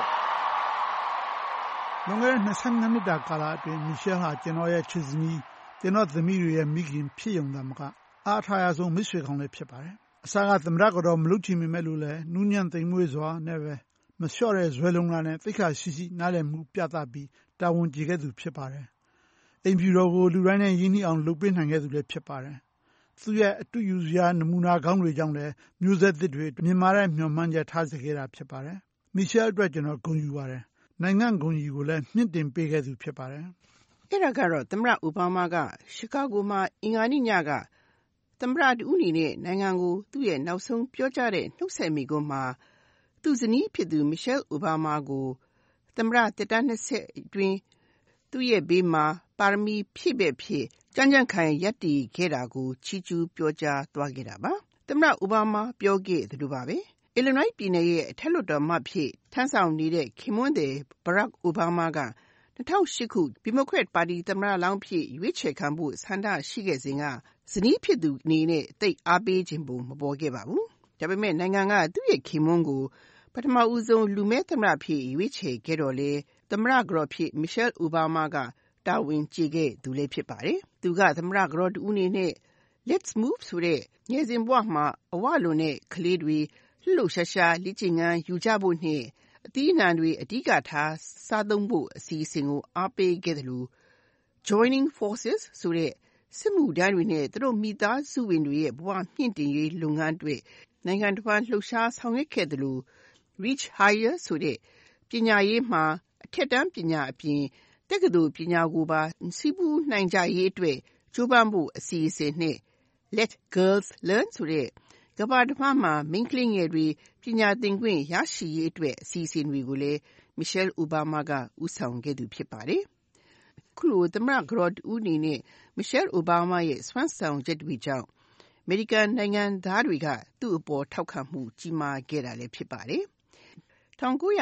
လွန်ခဲ့တဲ့25နှစ်တာကာလအတွင်းမီရှဲဟာကျွန်တော်ရဲ့ချစ်စနီးကျွန်တော်သမီးတွေရဲ့မိခင်ဖြစ်ရုံသာမကအားထားရဆုံးမိတ်ဆွေကောင်းလည်းဖြစ်ပါတယ်။အစားကသမ္မတကတော့မလုပ်ချင်ပေမဲ့လို့လည်းနူးညံ့သိမ်မွေ့စွာနဲ့ပဲမလျှော့တဲ့ဇွဲလုံးလာနဲ့သိက္ခာရှိရှိနားလည်မှုပြသပြီးတာဝန်ကျေခဲ့သူဖြစ်ပါတယ်။အိမ်ဖြူတော်ကိုလူတိုင်းနဲ့ရင်းနှီးအောင်လုပ်ပေးနိုင်ခဲ့သူလည်းဖြစ်ပါတယ်။သူရဲ့အတူယူစရာနမူနာကောင်းတွေကြောင့်လည်းမျိုးဆက်သစ်တွေမြင်မာတဲ့မျှော်မှန်းချက်ထားစေခဲ့တာဖြစ်ပါတယ်။မီရှဲအတွက်ကျွန်တော်ဂုဏ်ယူပါတယ်။နိုင်ငံဂုဏ်ယူကိုလည်းမြင့်တင်ပေးခဲ့သူဖြစ်ပါတယ်။အဲ့ဒါကတော့သမ္မတအိုဘားမားကရှီကာဂိုမှာအင်္ဂါနေ့ညကသမ္မတတူအနေနဲ့နိုင်ငံကိုသူ့ရဲ့နောက်ဆုံးပြောကြားတဲ့နှုတ်ဆက်မိကွန်းမှာသူ့ဇနီးဖြစ်သူမီရှဲအိုဘားမားကိုသမ္မတတက်တန်း20အတွင်းသူ့ရဲ့ဘေးမှာပါရမီဖြည့်ပဲ့ဖြစ်ကြမ်းကြမ်းခံရပ်တည်ခဲ့တာကိုချီးကျူးပြောကြားသွားခဲ့တာပါသမ္မတအိုဘားမားပြောခဲ့သလိုပါပဲအီလီနွိုက်ပြည်နယ်ရဲ့အထက်လွှတ်တော်မှဖြစ်ထမ်းဆောင်နေတဲ့ခင်မွန်းတဲ့ဘရက်အိုဘားမားက2008ခုဒီမိုကရက်ပါတီသမ္မတလောင်းဖြစ်ရွေးချယ်ခံဖို့ဆန္ဒရှိခဲ့စဉ်ကဇနီးဖြစ်သူအနေနဲ့တိတ်အားပေးခြင်းပုံမပေါ်ခဲ့ပါဘူးဒါပေမဲ့နိုင်ငံကသူ့ရဲ့ခင်မွန်းကိုပထမဦးဆုံးလူမဲသမ္မတဖြစ်ရွေးချယ်ခဲ့တော့လေသမ္မတကတော်ဖြစ်မီရှဲအိုဘားမားကတာဝန်ကျေခဲ့သူလည်းဖြစ်ပါတယ်သူကသမ္မတကတော်တူအနေနဲ့ Let's move ဆိုတဲ့ငယ်စဉ်ဘဝမှာအဝလွန်တဲ့ကလေးတွေလှုပ်ရှားရှားလေ့ကျင့်ခန်းယူကြဖို့နဲ့အသီးအနှံတွေအဓိကထားစားသုံးဖို့အစီအစဉ်ကိုအားပေးခဲ့တယ်လို့ Joining Forces ဆိုတဲ့စစ်မှုထမ်းတွေနဲ့သူတို့မိသားစုဝင်တွေရဲ့ဘဝမြင့်တင်ရေးလုပ်ငန်းတွေနိုင်ငံတစ်ဝန်းလှုပ်ရှားဆောင်ရွက်ခဲ့တယ်လို့ Reach Higher ဆိုတဲ့ပညာရေးမှာအထက်တန်းပညာအပြင်တက္ကသိုလ်ပညာကိုပါစီးပူးနိုင်ကြရေးအတွက်ကြိုးပမ်းဖို့အစီအစဉ်နဲ့ Let Girls Learn ဆိုတဲ့ကမ္ဘာတစ်ဝန်းမှာမိန်းကလေးငယ်တွေပညာသင်ခွင့်ရရှိရေးအတွက်အစီအစဉ်တွေကိုလည်းမီရှဲအိုဘားမားကဦးဆောင်ခဲ့သူဖြစ်ပါတယ်။ခုလိုသမ္မတကတော်ဦးအနေနဲ့မီရှဲအိုဘားမားရဲ့စွမ်းဆောင်ချက်တွေကြောင့်အမေရိကန်နိုင်ငံသားတွေကသူ့အပေါ်ထောက်ခံမှုကြီးမားခဲ့တာလည်းဖြစ်ပါတယ်။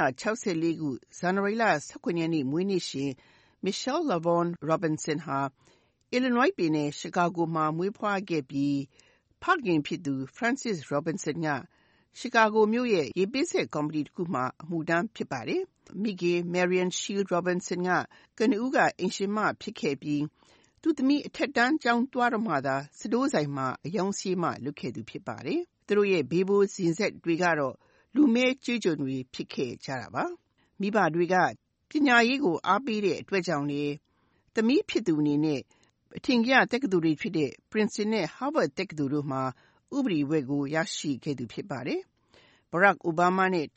1964ခုဇန်နဝါရီလ19ရက်နေ့မွေးနေ့ရှင်Michelle LaVaughn Robinson ဟာ Illinois ပြည်နယ် Chicago မှာမွေးဖွားခဲ့ပြီးဖခင်ဖြစ်သူ Francis Robinson က Chicago မြို့ရဲ့ရေပေးစက်ကုမ္ပဏီတစ်ခုမှာအမှုထမ်းဖြစ်ပါတယ်။ မိခင် Marian Shield Robinson ကကနဦးကအိမ်ရှင်မဖြစ်ခဲ့ပြီးသူသမီးအထက်တန်းကျောင်းသွားတော့မှသာစတိုးဆိုင်မှာအယောင်စီးမှလွတ်ခဲ့သူဖြစ်ပါတယ်။သူတို့ရဲ့ဘေးဘိုးဇင်ဆက်တွေကတော့လူမဲကျွေးကြုံတွေဖြစ်ခဲ့ကြတာပါ။မိဘတွေကပညာရေးကိုအားပေးတဲ့အတွက်ကြောင့်လေသမီးဖြစ်သူအနေနဲ့အထင်ကြီးတက္ကသိုလ်တွေဖြစ်တဲ့ Princeton နဲ့ Harvard တက္ကသိုလ်တို့မှာဥပဒေဘွဲ့ကိုရရှိခဲ့သူဖြစ်ပါတယ်။ Barack Obama နဲ့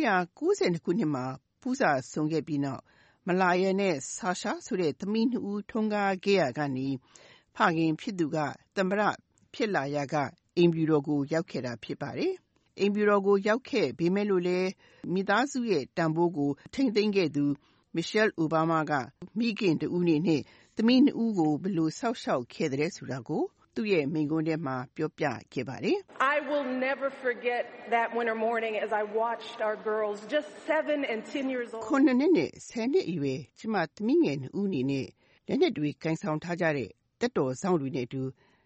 1992ခုနှစ်မှာပူးစာဆုံးခဲ့ပြီးနောက်Malaya နဲ့ Sasha ဆိုတဲ့သမီးနှစ်ဦးထွန်းကားခဲ့ရကနေဖခင်ဖြစ်သူကသမ္မတဖြစ်လာရကအိမ်ဖြူတော်ကိုရောက်ခဲ့တာဖြစ်ပါတယ်။အိမ်ဖြူတော်ကိုရောက်ခဲ့ပေမဲ့လို့လေမိသားစုရဲ့တန်ဖိုးကိုထိမ့်သိမ်းခဲ့သူ Michelle Obama ကမိခင်တူဦးနေနဲ့သမီးနှစ်ဦးကိုဘယ်လိုဆောက်ရှောက်ခဲ့တဲ့ဆိုတာကိုသူ့ရဲ့မိန့်ခွန်းထဲမှာပြောပြခဲ့ပါတယ်။ I will never forget that winter morning as I watched our girls just 7 and 10 years old. 9 နှစ်နဲ့10နှစ်အရွယ်ကျမသမီးငယ်နှစ်ဦးအနေနဲ့လက်နက်တွေကင်ဆောင်ထားကြတဲ့တက်တော်ဆောင်တွေနဲ့အတူ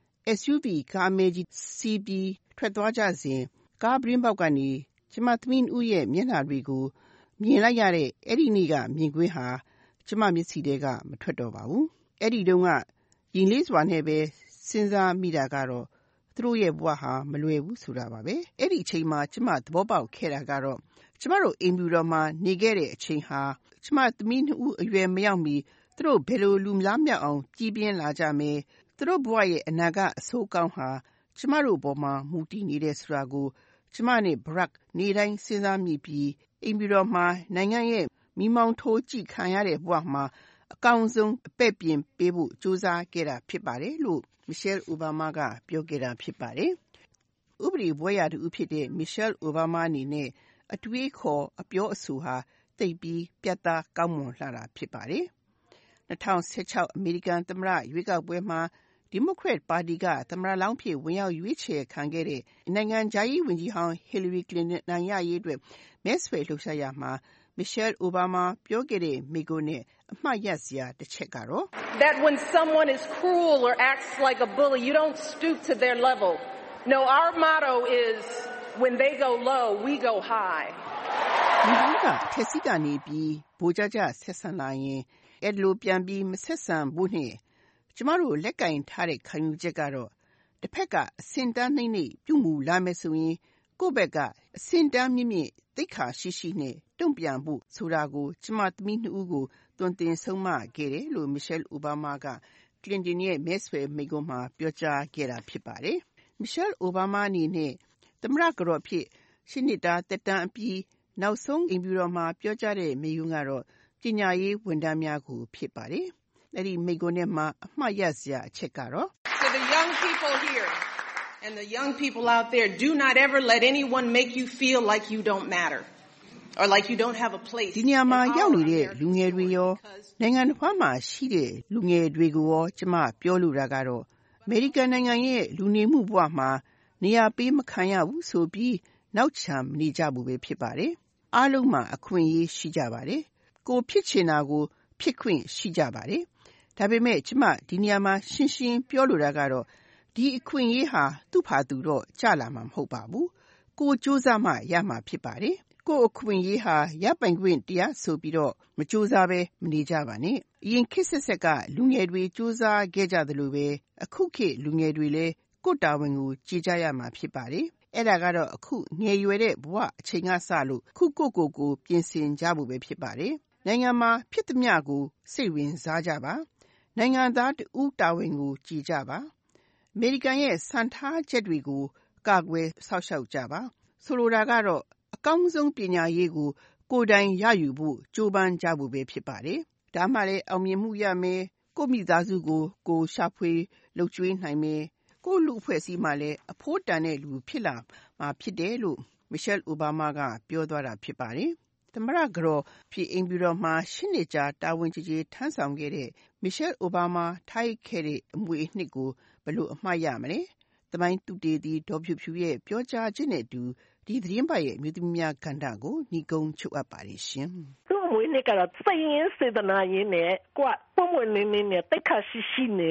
SUV ကားအမဲကြီးစီးပြီးထွက်သွားကြစဉ်ကားပရင်းပေါက်ကနေကျမသမီးဦးရဲ့မျက်နှာတွေကိုမြင်လိုက်ရတဲ့အဲ့ဒီနေ့ကမြင်ကွင်းဟာကျမမျက်စိထဲကမထွက်တော့ပါဘူး။အဲ့ဒီတုန်းကရင်လေးစွာနဲ့ပဲစဉ်းစားမိတာကတော့သူတို့ရဲ့ဘဝဟာမလွယ်ဘူးဆိုတာပါပဲ။အဲ့ဒီအချိန်မှာကျမသဘောပေါက်ခဲ့တာကတော့ကျမတို့အိမ်ဖြူတော်မှာနေခဲ့တဲ့အချိန်ဟာကျမသမီးနှစ်ဦးအရွယ်မရောက်မီသူတို့ဘယ်လိုလူများမြောက်အောင်ကြီးပြင်းလာကြမယ်သူတို့ဘဝရဲ့အနာဂတ်အဆိုးကောင်းဟာကျမတို့ပေါ်မှာမူတည်နေတဲ့ဆိုတာကိုကျမနဲ့ Barack နေတိုင်းစဉ်းစားမိပြီးအိမ်ဖြူတော်မှာနိုင်ငံရဲ့မိမောင်းထိုးကြည့်ခံရတဲ့ဘဝမှာအကောင်းဆုံးအပဲ့ပြင်ပေးဖို့ကြိုးစားခဲ့တာဖြစ်ပါတယ်လို့ Michelle Obama ကပြောခဲ့တာဖြစ်ပါတယ်။ဥပဒေဘွဲ့ရသူဖြစ်တဲ့ Michelle Obama အနေနဲ့အတွေးခေါ်အပြောအဆိုဟာသိပ်ပြီးပြတ်သားကောင်းမွန်လှတာဖြစ်ပါတယ်။2016အမေရိကန်သမ္မတရွေးကောက်ပွဲမှာဒီမိုကရက်ပါတီကသမ္မတလောင်းဖြစ်ဝင်ရောက်ရွေးချယ်ခံခဲ့တဲ့နိုင်ငံခြားရေးဝန်ကြီးဟောင်း Hillary Clinton နိုင်ရရေးအတွက်မဲဆွယ်လှုပ်ရှားရမှာMichelle Obama ပြောခဲ့တဲ့မိန့်ခွန်းနဲ့အမှတ်ရစရာတစ်ချက်ကတော့ That when someone is cruel or acts like a bully, you don't stoop to their level. No, our motto is when they go low, we go high. ဒီကထက်စီကနေပြီးဗိုလ်ကြကြဆက်ဆံလာရင်အဲ့လိုပြန်ပြီးမဆက်ဆံဘူးနဲ့ကျမတို့လက်ကင်ထားတဲ့ခံယူချက်ကတော့တစ်ဖက်ကအစင်တန်းနှိမ့်နှိမ့်ပြုမှုလာမယ်ဆိုရင်ကိုယ့်ဘက်ကအစင်တန်းမြင့်မြင့်သိက္ခာရှိရှိနဲ့တုံ့ပြန်ဖို့ဆိုတာကိုကျမသမီးနှစ်ဦးကိုတွင်တင်ဆုံးမခဲ့တယ်လို့ Michelle Obama က Clinton ရဲ့မဲဆွယ်မိန့်ခွန်းမှာပြောကြားခဲ့တာဖြစ်ပါတယ်။ Michelle Obama အနေနဲ့သမ္မတကတော်ဖြစ်ရှစ်နှစ်တာတက်တန်းအပြီးနောက်ဆုံးအိမ်ဖြူတော်မှာပြောကြားတဲ့မိန့်ခွန်းကတော့ပညာရေးဝန်ထမ်းများကိုဖြစ်ပါတယ်။အဲ့ဒီမိန့်ခွန်းထဲမှာအမှတ်ရစရာအချက်ကတော့ So the young people here and the young people out there, do not ever let anyone make you feel like you don't matter or like you don't have a place. ဒီနေရာမှာရောက်နေတဲ့လူငယ်တွေရောနိုင်ငံတစ်ခါမှရှိတဲ့လူငယ်တွေကိုရောကျမပြောလိုတာကတော့အမေရိကန်နိုင်ငံရဲ့လူနေမှုဘဝမှာနေရာပေးမခံရဘူးဆိုပြီးနောက်ချန်မနေကြဘူးပဲဖြစ်ပါတယ်။အားလုံးမှာအခွင့်အရေးရှိကြပါတယ်။ကိုဖြစ်ချင်တာကိုဖြစ်ခွင့်ရှိကြပါတယ်။ဒါပေမဲ့ကျမဒီနေရာမှာရှင်းရှင်းပြောလိုတာကတော့ဒီအခွင့်အရေးဟာသူ့ဖာသူတော့ကြလာမှာမဟုတ်ပါဘူး။ကိုစူးစမ်းမှရမှာဖြစ်ပါတယ်။ကိုအခွင့်အရေးဟာရပိုင်ခွင့်တရားဆိုပြီးတော့မစူးစမ်းပဲမနေကြပါနဲ့။အရင်ခေတ်ဆက်ဆက်ကလူငယ်တွေစူးစမ်းခဲ့ကြသလိုပဲအခုခေတ်လူငယ်တွေလည်းကိုတာဝန်ကိုကြည်ကြရမှာဖြစ်ပါတယ်။အဲ့ဒါကတော့အခုငယ်ရွယ်တဲ့ဘဝအချိန်ကစလို့ခုကိုပြင်ဆင်ကြဖို့ပဲဖြစ်ပါတယ်။နိုင်ငံမှာဖြစ်သမျှကိုစိတ်ဝင်စားကြပါ။နိုင်ငံသားတူတာဝန်ကိုကြည်ကြပါ။အမေရိကန်ရဲ့စံထားချက်တွေကိုကာကွယ်ဆောက်ရှောက်ကြပါ။ဆိုလိုတာကတော့အကောင်းဆုံးပညာရေးကိုကိုယ်တိုင်ရယူဖို့ကြိုးပမ်းကြဖို့ပဲဖြစ်ပါတယ်။ဒါမှလည်းအောင်မြင်မှုရမယ်။ကိုယ့်မိသားစုကိုကိုယ်ရှာဖွေလုပ်ကျွေးနိုင်မယ်။ကိုယ့်လူအဖွဲ့အစည်းမှလည်းအဖို့တန်တဲ့လူဖြစ်လာမှာဖြစ်တယ်လို့ Michelle Obama ကပြောသွားတာဖြစ်ပါတယ်။သမ္မတကတော်ဖြစ်အိမ်ဖြူတော်မှာရှစ်နှစ်ကြာတာဝန်ကြီးထမ်းဆောင်ခဲ့တဲ့ Michelle Obama ထားခဲ့တဲ့အမွေအနှစ်ကိုဘယ်လိုအမှတ်ရမလဲ။သမိုင်းသူတေသီဒေါ်ဖြူဖြူရဲ့ပြောကြားချက်နဲ့အတူဒီသတင်းပတ်ရဲ့မြို့သမီးများကဏ္ဍကိုညီကုန်းချုပ်အပ်ပါတယ်ရှင်။သူ့အမွေအနှစ်ကတော့စိတ်ရင်းစေတနာရင်းနဲ့ကိုယ်ပွင့်ပွင့်လင်းလင်းနဲ့တိတ်ခါရှိရှိနဲ့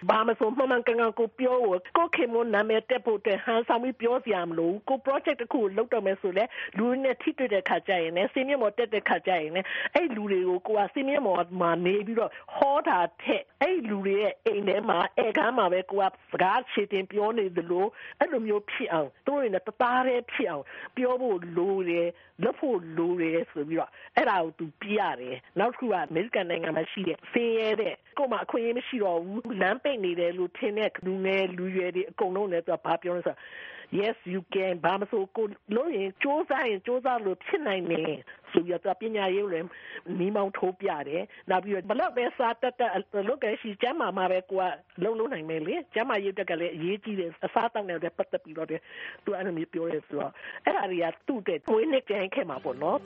ဘာမဆိုမှန်မှန်ကန်ကန်ကိုပြောကိုခင်မနာမည်တက်ဖို့တဲ့ဟန်ဆောင်ပြီးပြောစရာမလိုကို project တစ်ခုလုပ်တော့မယ်ဆိုလဲလူတွေနဲ့ထိတွေ့တဲ့ခါကြရင်လည်းစင်းမြင့်မော်တက်တဲ့ခါကြရင်လည်းအဲ့လူတွေကိုကိုကစင်းမြင့်မော်မှာနေပြီးတော့ဟောတာထက်အဲ့လူတွေရဲ့အိမ်ထဲမှာအဲကမ်းမှာပဲကိုကစကားချေတင်ပြောနေသလိုအဲ့လိုမျိုးဖြစ်အောင်သူတို့နဲ့တသားတည်းဖြစ်အောင်ပြောဖို့လိုတယ်လုပ်ဖို့လိုတယ်ဆိုပြီးတော့အဲ့ဒါကိုသူပြရတယ်နောက်တစ်ခုကအမေရိကန်နိုင်ငံမှာရှိတဲ့ဆင်းရဲတဲ့ကိုမှအခွင့်အရေးမရှိတော့ဘူးလမ်းပိတ်နေတယ်လို့ထင်တဲ့လူငယ်လူရွယ်တွေအကုန်လုံးလည်းသူကဘာပြောလဲဆိုတော့ yes you can ဘာမဆိုကိုလို့ရင်စူးစမ်းလို့ဖြစ်နိုင်တယ်ဆိုပြီးတော့ပညာရေးလည်းမိမောင်းထိုးပြတယ်နောက်ပြီးတော့ဘလောက်ပဲစားတက်လောက်ကရှိကျမ်းမှာပဲကိုကလုံးနိုင်မယ်လေကျမ်းမာရေးတက်ကလည်းအရေးကြီးတယ်အစားတောက်နေတဲ့ပတ်သက်ပြီးတော့သူအဲ့လိုမျိုးပြောရဲဆိုတော့အဲ့ဒါတွေကသူ့တဲ့ဝင်းနဲ့ကြမ်းခဲ့မှာပေါ့နော်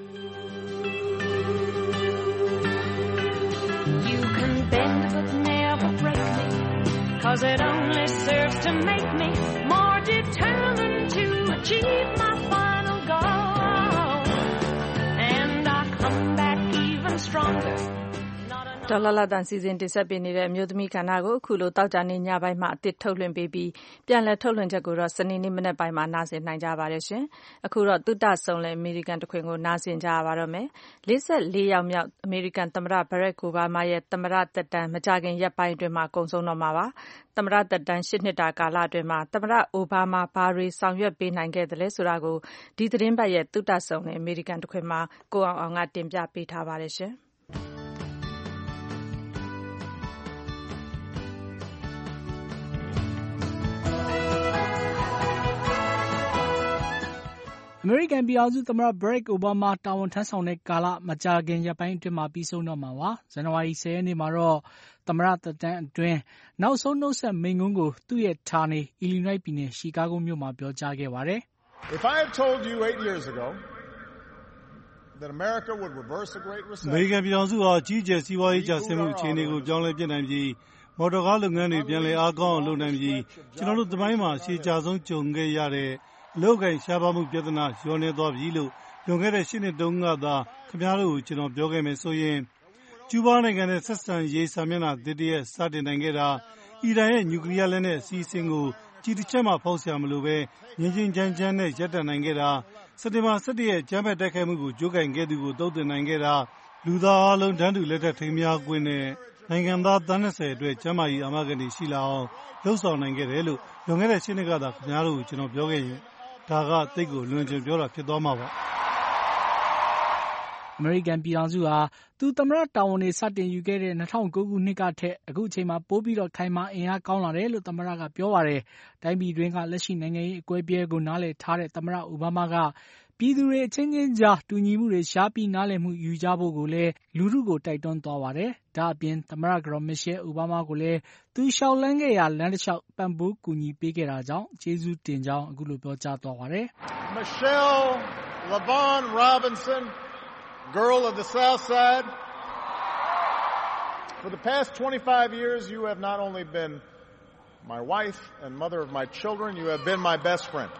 Bend but never break me, 'cause it only serves to make me more determined to achieve my final goal. And I come back even stronger. ဒေါ်လာလာတန်စီစဉ်တင်ဆက်ပေးနေတဲ့အမျိုးသမီးကဏ္ဍကိုအခုလိုတောက်ကြနေညပိုင်းမှာအသစ်ထုတ်လွှင့်ပေးပြီးပြန်လည်ထုတ်လွှင့်ချက်ကိုတော့စနေနေ့မနက်ပိုင်းမှာနားဆင်နိုင်ကြပါတယ်ရှင်။အခုတော့သုတဆုံလဲအမေရိကန်တခွင်ကိုနားဆင်ကြရပါတော့မယ်။44ရောက်မြောက်အမေရိကန်သမ္မတဘရက်အိုဘားမားရဲ့သမ္မတသက်တမ်းမကြာခင်ရက်ပိုင်းအတွင်းမှာကုန်ဆုံးတော့မှာပါ။သမ္မတသက်တမ်း8နှစ်တာကာလအတွင်းမှာသမ္မတအိုဘားမားဘာတွေဆောင်ရွက်ပေးနိုင်ခဲ့သလဲဆိုတာကိုဒီသတင်းပတ်ရဲ့သုတဆုံလဲအမေရိကန်တခွင်မှာကိုအောင်ကတင်ပြပေးထားပါတယ်ရှင်။အမေရိကန်ပြည်ထောင်စုသမ္မတဘရက်အိုဘားမားတာဝန်ထမ်းဆောင်တဲ့ကာလမကြာခင်ရက်ပိုင်းအတွင်းမှာပြီးဆုံးတော့မှာပါ။ဇန်နဝါရီ10ရက်နေ့မှာတော့သမ္မတသက်တမ်းအတွင်းနောက်ဆုံးနှုတ်ဆက်မိန့်ခွန်းကိုသူ့ရဲ့ဌာနေအီလီနွိုက်ပြည်နယ်ရှီကာဂိုမြို့မှာပြောကြားခဲ့ပါတယ်။ If I had told you 8 years ago that America would reverse a great recession အမေရိကန်ပြည်ထောင်စုဟာကြီးကျယ်စီးပွားရေးကျဆင်းမှုအခြေအနေကိုပြောင်းလဲပြစ်နိုင်ပြီးမော်တော်ကားလုပ်ငန်းတွေပြန်လည်အားကောင်းအောင်လုပ်နိုင်ပြီးကျွန်တော်တို့သမိုင်းမှာရှေးကြဆုံးကြုံခဲ့ရတဲ့အလုပ်ကိုင်ရှားပါမှုပြဿနာလျော့နည်းသွားပြီလို့လွန်ခဲ့တဲ့8နှစ်တုန်းကသာခင်ဗျားတို့ကိုကျွန်တော်ပြောခဲ့မယ်ဆိုရင်ကျူးဘားနိုင်ငံနဲ့ဆက်ဆံရေးစာမျက်နှာသစ်တည်းစတင်နိုင်ခဲ့တာအီရန်ရဲ့နျူကလ িয়ার လက်နက်အစီအစဉ်ကိုကြီးတစ်ချက်မှဖောက်ဆရာမလိုပဲငြင်းချမ်းနဲ့ရပ်တန့်နိုင်ခဲ့တာစက်တင်ဘာ17ရက်ကျမ်းပဲတိုက်ခိုက်မှုကိုကြိုးကင်ခဲ့သူကိုတုံ့ပြန်နိုင်ခဲ့တာလူသားအလုံးတန်းတူလက်ထက်ထိမ်းများခွင့်နဲ့နိုင်ငံသားသန်း20အတွက်ကျမ်းမာရေးအာမခံတွေရှိလာအောင်လှုံ့ဆော်နိုင်ခဲ့တယ်လို့လွန်ခဲ့တဲ့8နှစ်ကသာခင်ဗျားတို့ကိုကျွန်တော်ပြောခဲ့ရင်ဒါကတိတ်ကိုလွန်ကျွံပြောတာဖြစ်သွားမှာပါအမေရိကန်ပြည်ထောင်စုဟာသူသမ္မတတာဝန်တွေစတင်ယူခဲ့တဲ့2009ခုနှစ်ကထက်အခုအချိန်မှာပိုပြီးတော့ခိုင်မာအင်အားကောင်းလာတယ်လို့သမ္မတကပြောပါတယ်။တိုင်းပြည်တွင်းကလက်ရှိနိုင်ငံရေးအကွဲပြဲကိုနားလည်ထားတဲ့သမ္မတအိုဘားမားကပြည်သူတွေအချင်းချင်းကြားတူညီမှုတွေရှားပြီးနားလည်မှုယူကြဖို့ကိုလည်းလူထုကိုတိုက်တွန်းသွားပါတယ်။ဒါအပြင်သမ္မတကတော်မစ်ရှဲအိုဘားမားကိုလည်းသူလျှောက်လန်းခဲ့ရာလမ်းတစ်လျှောက်ပံ့ပိုးကူညီပေးခဲ့တာကြောင့်ကျေးဇူးတင်ကြောင်းအခုလိုပြောကြားသွားပါတယ်။ Michelle LaVaughn Robinson, girl of the South Side. For the past 25 years, you have not only been my wife and mother of my children, you have been my best friend.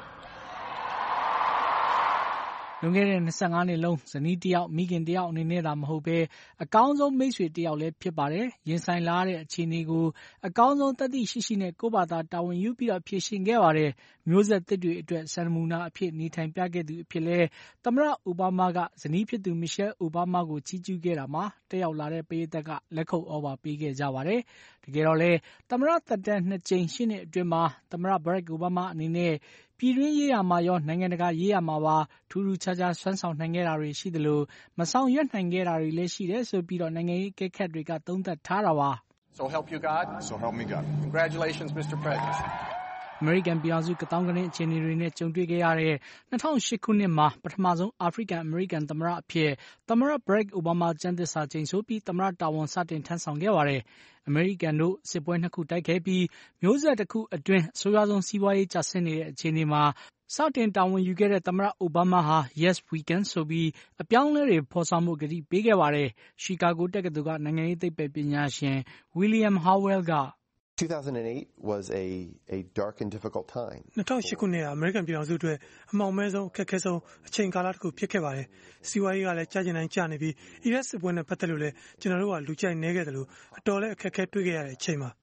လွန်ခဲ့တဲ့25နှစ်လုံးဇနီးတယောက်မိခင်တယောက်အနေနဲ့သာမဟုတ်ပဲအကောင်းဆုံးမိတ်ဆွေတယောက်လည်းဖြစ်ပါတယ်။ရင်ဆိုင်လာတဲ့အခြေအနေကိုအကောင်းဆုံးတတိရှိနဲ့ကိုယ့်ဘာသာတာဝန်ယူပြီးတော့ဖြေရှင်းခဲ့ပါတယ်။မျိုးဆက်သစ်တွေအတွက်စံနမူနာအဖြစ်နေထိုင်ပြခဲ့သူအဖြစ်လဲသမ္မတအိုဘားမားကဇနီးဖြစ်သူမစ်ရှဲအိုဘားမားကိုချီးကျူးခဲ့တာမှာတက်ရောက်လာတဲ့ပရိသတ်ကလက်ခုပ်ဩဘာပေးခဲ့ကြပါတယ်။တကယ်တော့လဲသမ္မတသက်တမ်း2ကြိမ်8နှစ်အတွင်းမှာသမ္မတဘရက်အိုဘားမားအနေနဲ့ပြည်တွင်းရေးရာမှာရောနိုင်ငံတကာရေးရာမှာပါထူးထူးခြားခြားဆွမ်းဆောင်နိုင်ခဲ့တာတွေရှိသလိုမဆောင်ရွက်နိုင်ခဲ့တာတွေလည်းရှိတယ်ဆိုပြီးတော့နိုင်ငံရေးအကဲခတ်တွေကသုံးသပ်ထားတာပါ။ So help you God. So help me God. Congratulations, Mr. President. အမေရိကန်ပြည်ထောင်စုကသောင်းကနင်းအခြေအနေတွေနဲ့ကြုံတွေ့ခဲ့ရတဲ့2008ခုနှစ်မှာပထမဆုံးအာဖရိကန်အမေရိကန်သမ္မတအဖြစ်သမ္မတဘရက်အိုဘားမားကျမ်းသစ္စာကျိန်ဆိုပြီးသမ္မတတာဝန်စတင်ထမ်းဆောင်ခဲ့ပါတယ်။အမေရိကန်တို့စစ်ပွဲ2ခုတိုက်ခဲ့ပြီးမျိုးဆက်တစ်ခုအတွင်းအဆိုးရွားဆုံးစီးပွားရေးကျဆင်းနေတဲ့အခြေအနေမှာစတင်တာဝန်ယူခဲ့တဲ့သမ္မတအိုဘားမားဟာ Yes We Can ဆိုပြီးအပြောင်းအလဲတွေဖော်ဆောင်မှုကတိပေးခဲ့ပါတယ်။ရှီကာဂိုတက္ကသိုလ်ကနိုင်ငံရေးသိပ္ပံပညာရှင် William Howell က 2008 was a dark and difficult time. 2008ခုနှစ်ဟာအမေရိကန်ပြည်ထောင်စုအတွက်အမှောင်မဲဆုံးအခက်အခဲဆုံးအချိန်ကာလတစ်ခုဖြစ်ခဲ့ပါတယ်။စီးပွားရေးကလည်းကြာကျင်တိုင်းကြာနေပြီးအီရတ်စစ်ပွဲနဲ့ပတ်သက်လို့လည်းကျွန်တော်တို့ကလူကြိုက်နေခဲ့တယ်လို့အတော်လည်းအခက်အခဲတွေ့ခဲ့ရတဲ့အချိန်မှာသ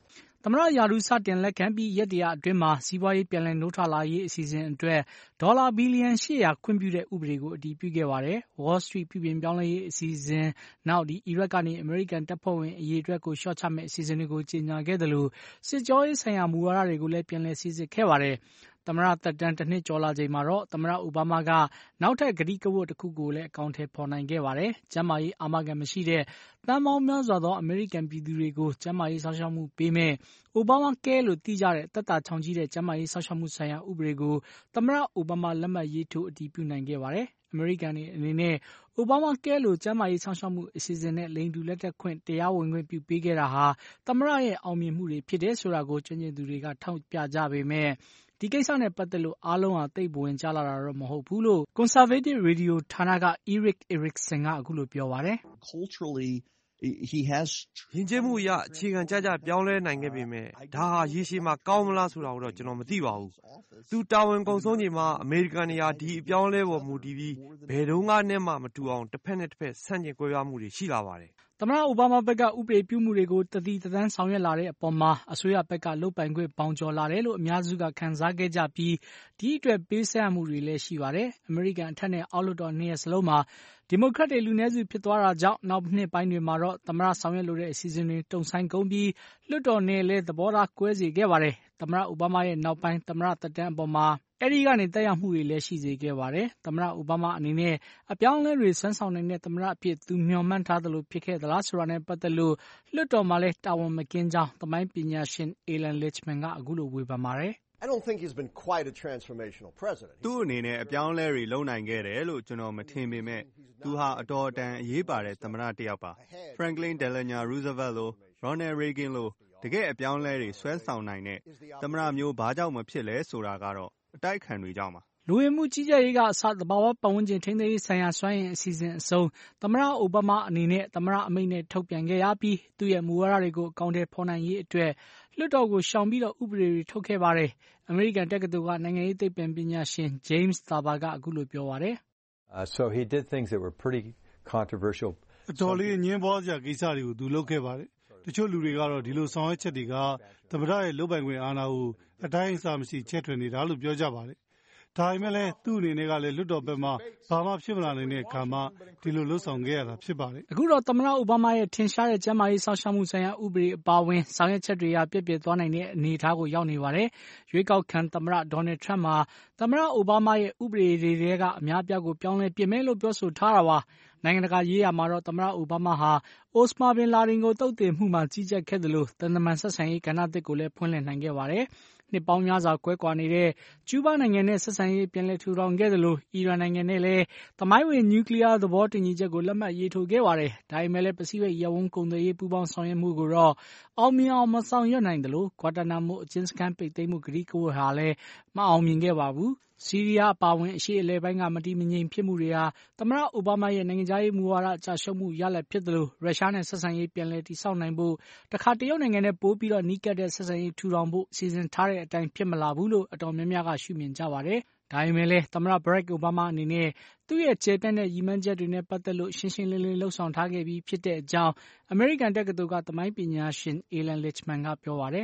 သမ္မတရာထူးစတင်လက်ခံပြီးရက်တရာအတွင်းမှာစီးပွားရေးပြန်လည်နိုးထလာရေးအစီအစဉ်အတွက်ဒေါ်လာဘီလီယံ800ခွင့်ပြုတဲ့ဥပဒေကိုအတည်ပြုခဲ့ပါတယ်။ Wall Street ပြုပြင်ပြောင်းလဲရေးအစီအစဉ်နောက်အီရတ်ကနေအမေရိကန်တပ်ဖွဲ့ဝင်အရေအတွက်ကိုလျှော့ချမယ့်အစီအစဉ်တွေကိုကြေညာခဲ့သလိုစစ်ကြောရေးဆိုင်ရာမူဝါဒတွေကိုလည်းပြန်လည်စိစစ်ခဲ့ပါတယ်။သမ္မတသက်တမ်း1နှစ်ကျော်လာချိန်မှာတော့သမ္မတအိုဘားမားကနောက်ထပ်ကတိကဝတ်တစ်ခုကိုလည်းအကောင်အထည်ဖော်နိုင်ခဲ့ပါတယ်။ကျန်းမာရေးအာမခံမရှိတဲ့သန်းပေါင်းများစွာသောအမေရိကန်ပြည်သူတွေကိုကျန်းမာရေးစောင့်ရှောက်မှုပေးမယ့်အိုဘားမားကဲလို့သိကြတဲ့သက်သာချောင်ကြီးတဲ့ကျန်းမာရေးစောင့်ရှောက်မှုဆိုင်ရာဥပဒေကိုသမ္မတအိုဘားမားလက်မှတ်ရေးထိုးအတည်ပြုနိုင်ခဲ့ပါတယ်။အမေရိကန်အနေနဲ့အိုဘားမားကဲလို့ကျန်းမာရေးစောင့်ရှောက်မှုအစီအစဉ်နဲ့လိင်တူလက်ထပ်ခွင့်တရားဝင်ခွင့်ပြုပေးခဲ့တာဟာသမ္မတရဲ့အောင်မြင်မှုတွေဖြစ်တယ်ဆိုတာကိုကျွမ်းကျင်သူတွေကထောက်ပြကြပေမဲ့ဒီကိစ္စနဲ့ပတ်သက်လို့အားလုံးဟာသိပ်ဘဝင်ကျလာတာတော့မဟုတ်ဘူးလို့ Conservative Radio ဌာနက Eric Erickson ကအခုလိုပြောပါတယ်ယဉ်ကျေးမှုအရအခြေခံကျကျပြောင်းလဲနိုင်ခဲ့ပေမဲ့ဒါဟာရေရှည်မှာကောင်းမလားဆိုတာကိုတော့ကျွန်တော်မသိပါဘူး။သူတာဝန်ကုန်ဆုံးချိန်မှာအမေရိကန်တွေကဒီအပြောင်းလဲပေါ်မူတည်ပြီးဘယ်တော့မှမတူအောင်တစ်ဖက်နဲ့တစ်ဖက်ဆန့်ကျင်ကွဲပြားမှုတွေရှိလာပါတယ်။သမ္မတအိုဘားမားဘက်ကဥပဒေပြုမှုတွေကိုတသီတသန်းဆောင်ရွက်လာတဲ့အပေါ်မှာအစိုးရဘက်ကလုပ်ပိုင်ခွင့်ပေါင်ကျော်လာတယ်လို့အများစုကခံစားခဲ့ကြပြီးဒီအတွက်ပေးဆပ်မှုတွေလည်းရှိပါတယ်။အမေရိကန်အထက်နဲ့အောက်လွှတ်တော်နှစ်ရပ်စလုံးမှာဒီမိုကရက်တွေလူနည်းစုဖြစ်သွားတာကြောင့်နောက်နှစ်ပိုင်းတွေမှာတော့သမ္မတဆောင်ရွက်လိုတဲ့အစီအစဉ်တွေတုံ့ဆိုင်းကုန်ပြီးလွှတ်တော်နဲ့လည်းသဘောထားကွဲစေခဲ့ပါတယ်။သမ္မတအိုဘားမားရဲ့နောက်ပိုင်းသမ္မတသက်တမ်းအပေါ်မှာအဲဒီကနေတက်ရောက်မှုတွေလည်းရှိစေခဲ့ပါတယ်။သမ္မတအိုဘားမားအနေနဲ့အပြောင်းအလဲတွေဆွမ်းဆောင်နိုင်တဲ့သမ္မတအဖြစ်သူမျှော်မှန်းထားသလိုဖြစ်ခဲ့သလားဆိုတာနဲ့ပတ်သက်လို့လွှတ်တော်မှာလည်းတာဝန်မကင်းကြောင်းသမိုင်းပညာရှင် Alan Lichtman ကအခုလိုဝေဖန်ပါတယ်။သူ့အနေနဲ့အပြောင်းအလဲတွေလုပ်နိုင်ခဲ့တယ်လို့ကျွန်တော်မထင်ပေမဲ့သူဟာအတော်အတန်အရေးပါတဲ့သမ္မတတစ်ယောက်ပါ။ Franklin Delano Roosevelt လို Ronald Reagan လိုတကယ့်အပြောင်းအလဲတွေဆွဲဆောင်နိုင်တဲ့သမ္မတမျိုးဘာကြောင့်မဖြစ်လဲဆိုတာကတော့အတိုက်ခံတွေကြောင့်ပါလူဝင်မှုကြီးကြပ်ရေးကအစသဘာဝပတ်ဝန်းကျင်ထိန်းသိမ်းရေးဆိုင်ရာစွမ်းအင်အစီအစဉ်အဆုံးသမ္မတအိုဘားမားအနေနဲ့သမ္မတအမိန့်နဲ့ထုတ်ပြန်ခဲ့ရပြီးသူ့ရဲ့မူဝါဒတွေကိုအကောင်အထည်ဖော်နိုင်ရေးအတွက်လွှတ်တော်ကိုရှောင်ပြီးဥပဒေတွေထုတ်ခဲ့ပါတယ်။အမေရိကန်တက္ကသိုလ်ကနိုင်ငံရေးသိပ္ပံပညာရှင် James Thaber ကအခုလိုပြောပါတယ်အတော်လေးအငြင်းပွားစရာကိစ္စတွေကိုသူလုပ်ခဲ့ပါတယ်။တချို့လူတွေကတော့ဒီလိုဆောင်ရွက်ချက်တွေကသမ္မတရဲ့လုပ်ပိုင်ခွင့်အာဏာကိုအတိုင်းအဆမရှိချဲ့ထွင်နေတာလို့ပြောကြပါတယ်။ဒါပေမဲ့လည်းသူ့အနေနဲ့ကလည်းလွတ်တော်ဘက်မှာဘာမှဖြစ်မလာနိုင်တဲ့အခါမှဒီလိုလှုပ်ဆောင်ခဲ့ရတာဖြစ်ပါတယ်။အခုတော့သမ္မတအိုဘားမားရဲ့ထင်ရှားတဲ့ကျန်းမာရေးစောင့်ရှောက်မှုဆိုင်ရာဥပဒေအပါအဝင်ဆောင်ရွက်ချက်တွေဟာပြည့်ပြည့်သွားနိုင်တဲ့အနေအထားကိုရောက်နေပါတယ်။ရွေးကောက်ခံသမ္မတဒေါ်နယ်ထရမ့်ဟာသမ္မတအိုဘားမားရဲ့ဥပဒေတွေထဲကအများအပြားကိုပြောင်းလဲပြင်မယ်လို့ပြောဆိုထားတာပါ။နိုင်ငံတကာရေးရာမှာတော့သမ္မတအိုဘားမားဟာအိုစမာဘင်လာဒင်ကိုသုတ်သင်မှုမှာကြီးကြပ်ခဲ့သလိုသံတမန်ဆက်ဆံရေးကဏ္ဍသစ်ကိုလည်းဖွင့်လှစ်နိုင်ခဲ့ပါတယ်။နှစ်ပေါင်းများစွာကွဲကွာနေတဲ့ကျူးဘားနိုင်ငံနဲ့ဆက်ဆံရေးပြန်လည်ထူထောင်ခဲ့သလိုအီရန်နိုင်ငံနဲ့လည်းသမိုင်းဝင်နျူကလ িয়ার သဘောတူညီချက်ကိုလက်မှတ်ရေးထိုးခဲ့ပါတယ်။ဒါပေမဲ့လည်းပစိဖိတ်ရပ်ဝန်းကုန်သွယ်ရေးပူးပေါင်းဆောင်ရွက်မှုကိုတော့အောင်မြင်အောင်မဆောင်ရွက်နိုင်သလိုဂွာတာနာမိုအကျဉ်းစခန်းပိတ်သိမ်းမှုကတိကဝတ်ဟာလည်းမအောင်မြင်ခဲ့ပါဘူး။ဆီးရီးယားအပါအဝင်အရှေ့အလယ်ပိုင်းကမတည်မငြိမ်ဖြစ်မှုတွေဟာသမ္မတအိုဘားမားရဲ့နိုင်ငံခြားရေးမူဝါဒကျရှုံးမှုရလဒ်ဖြစ်သလိုရုရှားနဲ့ဆက်ဆံရေးပြန်လည်တည်ဆောက်နိုင်ဖို့တခါတရုတ်နိုင်ငံနဲ့ပိုပြီးနီးကပ်တဲ့ဆက်ဆံရေးထူထောင်ဖို့စီစဉ်ထားတဲ့အတိုင်းဖြစ်မလာဘူးလို့အတော်များများကရှုမြင်ကြပါတယ်။ဒါပေမဲ့လည်းသမ္မတဘရက်အိုဘားမားအနေနဲ့သူ့ရဲ့ကျယ်ပြန့်တဲ့ရည်မှန်းချက်တွေနဲ့ပတ်သက်လို့ရှင်းရှင်းလင်းလင်းလှုပ်ဆောင်ထားခဲ့ပြီးဖြစ်တဲ့အကြောင်းအမေရိကန်တက္ကသိုလ်ကသမိုင်းပညာရှင် Alan Lichtman ကပြောပါတယ်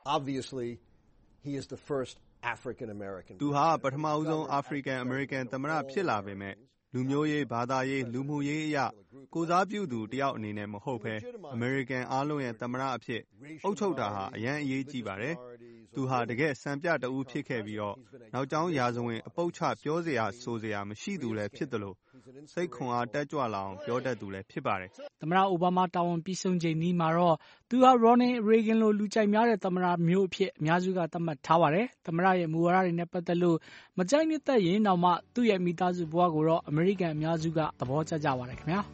သူဟာပထမဦးဆုံးအာဖရိကန်အမေရိကန်သမ္မတဖြစ်လာပေမဲ့လူမျိုးရေးဘာသာရေးလူမှုရေးအရကိုစားပြုသူတယောက်အနေနဲ့မဟုတ်ဘဲအမေရိကန်အားလုံးရဲ့သမ္မတအဖြစ်အုပ်ချုပ်တာဟာအရန်အရေးကြီးပါတယ်။သူဟာတကယ်စံပြတဦးဖြစ်ခဲ့ပြီးတော့နောက်ကျောင်းရာဇဝင်အပုတ်ချပြောစရာဆိုစရာမရှိသူလည်းဖြစ်သလိုစိတ်ခွန်အားတက်ကြွလာအောင်ပြောတတ်သူလည်းဖြစ်ပါတယ်။သမ္မတအိုဘားမားတာဝန်ပြီးဆုံးချိန်นี้မှာတော့သူဟာ Ronald Reagan လိုလူကြိုက်များတဲ့သမ္မတမျိုးအဖြစ်အများစုကသတ်မှတ်ထားပါတယ်။သမ္မတရဲ့မူဝါဒတွေနဲ့ပတ်သက်လို့မကြိုက်နှစ်သက်ရင်တောင်မှသူ့ရဲ့မိသားစုဘဝကိုတော့အမေရိကန်အများစုကသဘောကျကြပါတယ်ခင်ဗျာ။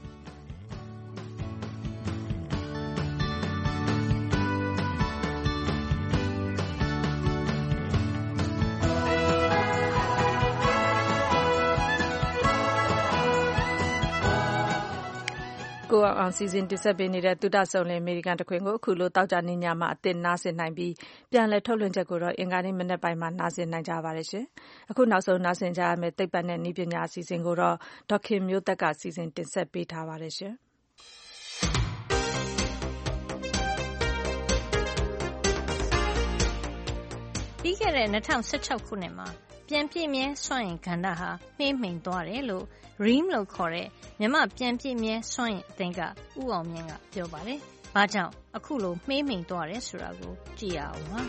ကိုအောင်စီစဉ်တင်ဆက်ပေးနေတဲ့သုတဆုံလင်အမေရိကန်တခွင်ကိုအခုလိုတောက်ကြနေညမှာအသစ်နားဆင်နိုင်ပြီးပြန်လည်ထုတ်လွှင့်ချက်ကိုတော့အင်္ဂါနေ့မနက်ပိုင်းမှာနားဆင်နိုင်ကြပါတယ်ရှင်။အခုနောက်ဆုံးနားဆင်ကြရမယ့်သိပ္ပံနဲ့နည်းပညာအစီအစဉ်ကိုတော့ဒေါခင်မျိုးသက်ကစီစဉ်တင်ဆက်ပေးထားပါတယ်ရှင်။ပြီးခဲ့တဲ့2016ခုနှစ်မှာပြန်ပြည့်မြဲစွမ်းအင်ကဏ္ဍဟာမှေးမှိန်သွားတယ်လို့ REAM လို့ခေါ်တဲ့မြန်မာ့ပြန်ပြည့်မြဲစွမ်းအင်အသင်းကဦးအောင်မြင့်ကပြောပါတယ်။ဘာကြောင့်အခုလိုမှေးမှိန်သွားတယ်ဆိုတာကိုကြည့်ရအောင်ပါ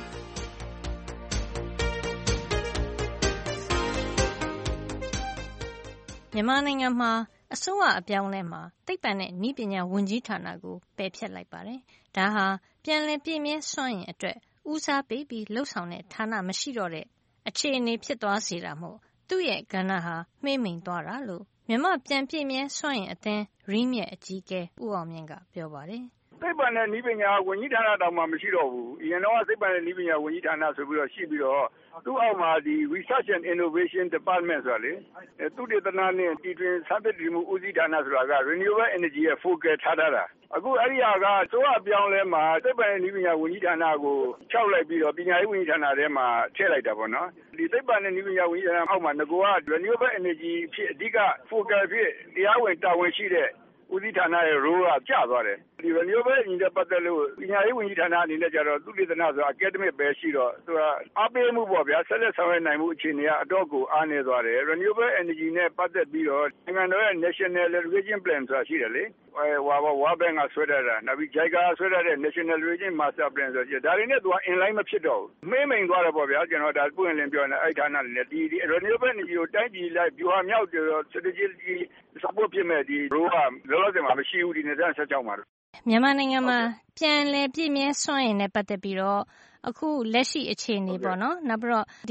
။မြန်မာနိုင်ငံမှာအစိုးရအပြောင်းအလဲမှာသိပ္ပံနဲ့နည်းပညာဝန်ကြီးဌာနကိုပယ်ဖျက်လိုက်ပါတယ်။ဒါဟာပြန်လည်ပြည့်မြဲစွမ်းအင်အတွက်ဦးစားပေးပြီးလှုပ်ဆောင်တဲ့ဌာနမရှိတော့တဲ့အခြေအနေဖြစ်သွားစေတာမို့သူ့ရဲ့ကဏ္ဍဟာမှေးမှိန်သွားတာလို့မြန်မာပြန်ပြည့်မြဲစွမ်းအင်အသင်း REAM ရဲ့အကြီးအကဲဦးအောင်မြင့်ကပြောပါတယ်။သိပ္ပံနဲ့နည်းပညာဝန်ကြီးဌာနတောင်မှမရှိတော့ဘူး။အရင်တော့သိပ္ပံနဲ့နည်းပညာဝန်ကြီးဌာနဆိုပြီးတော့ရှိပြီးတော့သူ့အောက်မှာဒီ Research and Innovation Department ဆိုတာလေသုတေသနနဲ့တည်တွင်ဆန်းသစ်တည်မှုဦးစီးဌာနဆိုတာက Renewable Energy ရဲ့ Focal ထားတာ။အခုအဲ့ဒီဟာကစိုးရပြောင်းလဲမှာသိပ္ပံနဲ့နည်းပညာဝန်ကြီးဌာနကိုခြောက်လိုက်ပြီးတော့ပညာရေးဝန်ကြီးဌာနထဲမှာထည့်လိုက်တာပေါ့နော်။ဒီသိပ္ပံနဲ့နည်းပညာဝန်ကြီးဌာနအောက်မှာငကိုက Renewable Energy ဖြစ်အဓိက Focal ဖြစ်တရားဝင်တာဝန်ရှိတဲ့ဦးစီးဌာနရဲ့ role ကကျသွားတယ်။ဒီ renewable energy နဲ့ပတ်သက်လို့ပညာရေးဝန်ကြီးဌာနအနေနဲ့ကြတော့သုတေသနဆိုတာ academic ပဲရှိတော့သူကအားပေးမှုပေါ့ဗျာဆက်လက်ဆောင်ရွက်နိုင်မှုအခြေအနေကအတော့ကိုအားနည်းသွားတယ်။ renewable energy နဲ့ပတ်သက်ပြီးတော့နိုင်ငံတော်ရဲ့ national electrification plan ဆိုတာရှိတယ်လေ။World Bank ကဆွဲထားတာနောက်ပြီး JICA ဆွဲထားတဲ့ national electrification master plan ဆိုတာရှိတယ်။ဒါတွေနဲ့သူက in line မဖြစ်တော့ဘူး။မှေးမှိန်သွားတယ်ပေါ့ဗျာကျွန်တော်ဒါပွင့်လင်းပြောနေအဲ့ဌာနတွေနဲ့ဒီ renewable energy ကိုတိုင်းပြည်လိုက်ဗျူဟာမြောက် strategy support ဖြစ်မဲ့ဒီ role ကလောလောဆယ်မှာမရှိဘူးဒီ2016မှာမြန်မာနိုင်ငံမှာပြန်လည်ပြည့်မြဲစွမ်းအင်နဲ့ပတ်သက်ပြီးတော့အခုလက်ရှိအခြေအနေပေါ့နော်နောက်ပြီးတော့ဒီ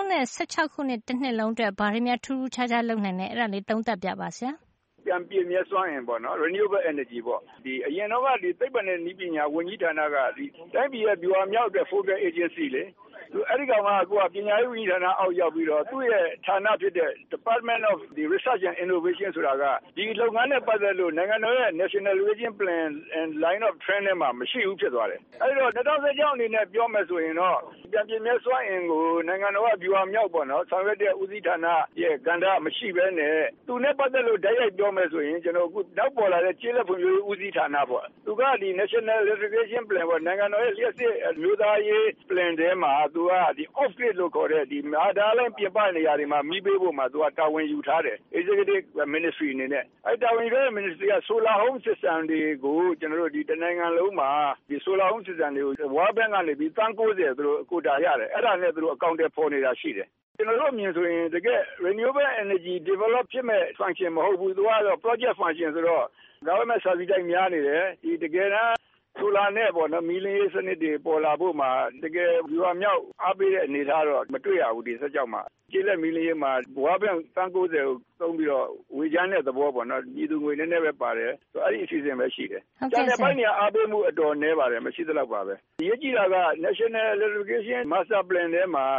2016ခုနှစ်တစ်နှစ်လုံးအတွက်ဘာတွေများထူးထူးခြားခြားလုပ်နိုင်လဲအဲ့ဒါလေးသုံးသပ်ပြပါဆရာပြန်ပြည့်မြဲစွမ်းအင်ပေါ့နော် renewable energy ပေါ့ဒီအရင်တော့ကဒီသိပ္ပံနဲ့နည်းပညာဝန်ကြီးဌာနကဒီတိုင်းပြည်ရဲ့ဗျူဟာမြောက်တဲ့ focal agency လေသူအဲ့ဒီကောင်ကကိုကပညာရေးဝန်ကြီးဌာနအောက်ရောက်ပြီးတော့သူ့ရဲ့ဌာနဖြစ်တဲ့ Department of the Research and Innovation ဆိုတာကဒီလုပ်ငန်းနဲ့ပတ်သက်လို့နိုင်ငံတော်ရဲ့ National Innovation Plan and Line of Trend ထဲမှာမရှိဘူးဖြစ်သွားတယ်။အဲ့တော့2016အနေနဲ့ပြောမယ်ဆိုရင်တော့ပြန်ပြည့်မြဲစွမ်းအင်ကိုနိုင်ငံတော်ကဗျူဟာမြောက်ပေါ့နော်ဆောင်ရွက်တဲ့ဦးစီးဌာနရဲ့ကဏ္ဍမရှိဘဲနဲ့သူနဲ့ပတ်သက်လို့တိုက်ရိုက်ပြောမယ်ဆိုရင်ကျွန်တော်အခုနောက်ပေါ်လာတဲ့ကျေးလက်ဖွံ့ဖြိုးရေးဦးစီးဌာနပေါ့သူကဒီ National Electrification Plan ပေါ့နိုင်ငံတော်ရဲ့လျှပ်စစ်မျိုးသားရေး plan ထဲမှာသူကဒီ off grid လို့ခေါ်တဲ့ဒီမာဒါလိုင်းပြပနေရာတွေမှာမိပေးဖို့မှာသူကတာဝန်ယူထားတယ် executive ministry အနေနဲ့အဲ့တာဝန်ယူတဲ့ ministry က solar home system တွေကိုကျွန်တော်တို့ဒီတနိုင်ငံလုံးမှာဒီ solar home system တွေကို World Bank ကနေပြီးတန်း90သူတို့ကိုတာရတယ်အဲ့ဒါနဲ့သူတို့အကောင့်တွေပေါ်နေတာရှိတယ်ကျွန်တော်တို့အမြင်ဆိုရင်တကယ် renewable energy develop ဖြစ်မဲ့ function မဟုတ်ဘူးသူကတော့ project function ဆိုတော့ government service တိုင်းများနေတယ်ဒီတကယ်တမ်းဆိုလာနဲ့ပေါ့နော်မီလင်းရေးစနစ်တွေပေါ်လာဖို့မှာတကယ်ဗျူဟာမြောက်အားပေးတဲ့အနေအထားတော့မတွေ့ရဘူးဒီ16မှာကျေးလက်မီလင်းရေးမှာဘွားပန်တန်း90ကိုသုံးပြီးတော့ဝေချမ်းတဲ့သဘောပေါ့နော်ဒီသူငွေနည်းနည်းပဲပါတယ်ဆိုအဲ့ဒီအစီအစဉ်ပဲရှိတယ်ကျန်တဲ့ပိုင်းနေအားပေးမှုအတော်နည်းပါတယ်မရှိသလောက်ပါပဲရေးကြည့်တာက National Electrification Master Plan ထဲမှာ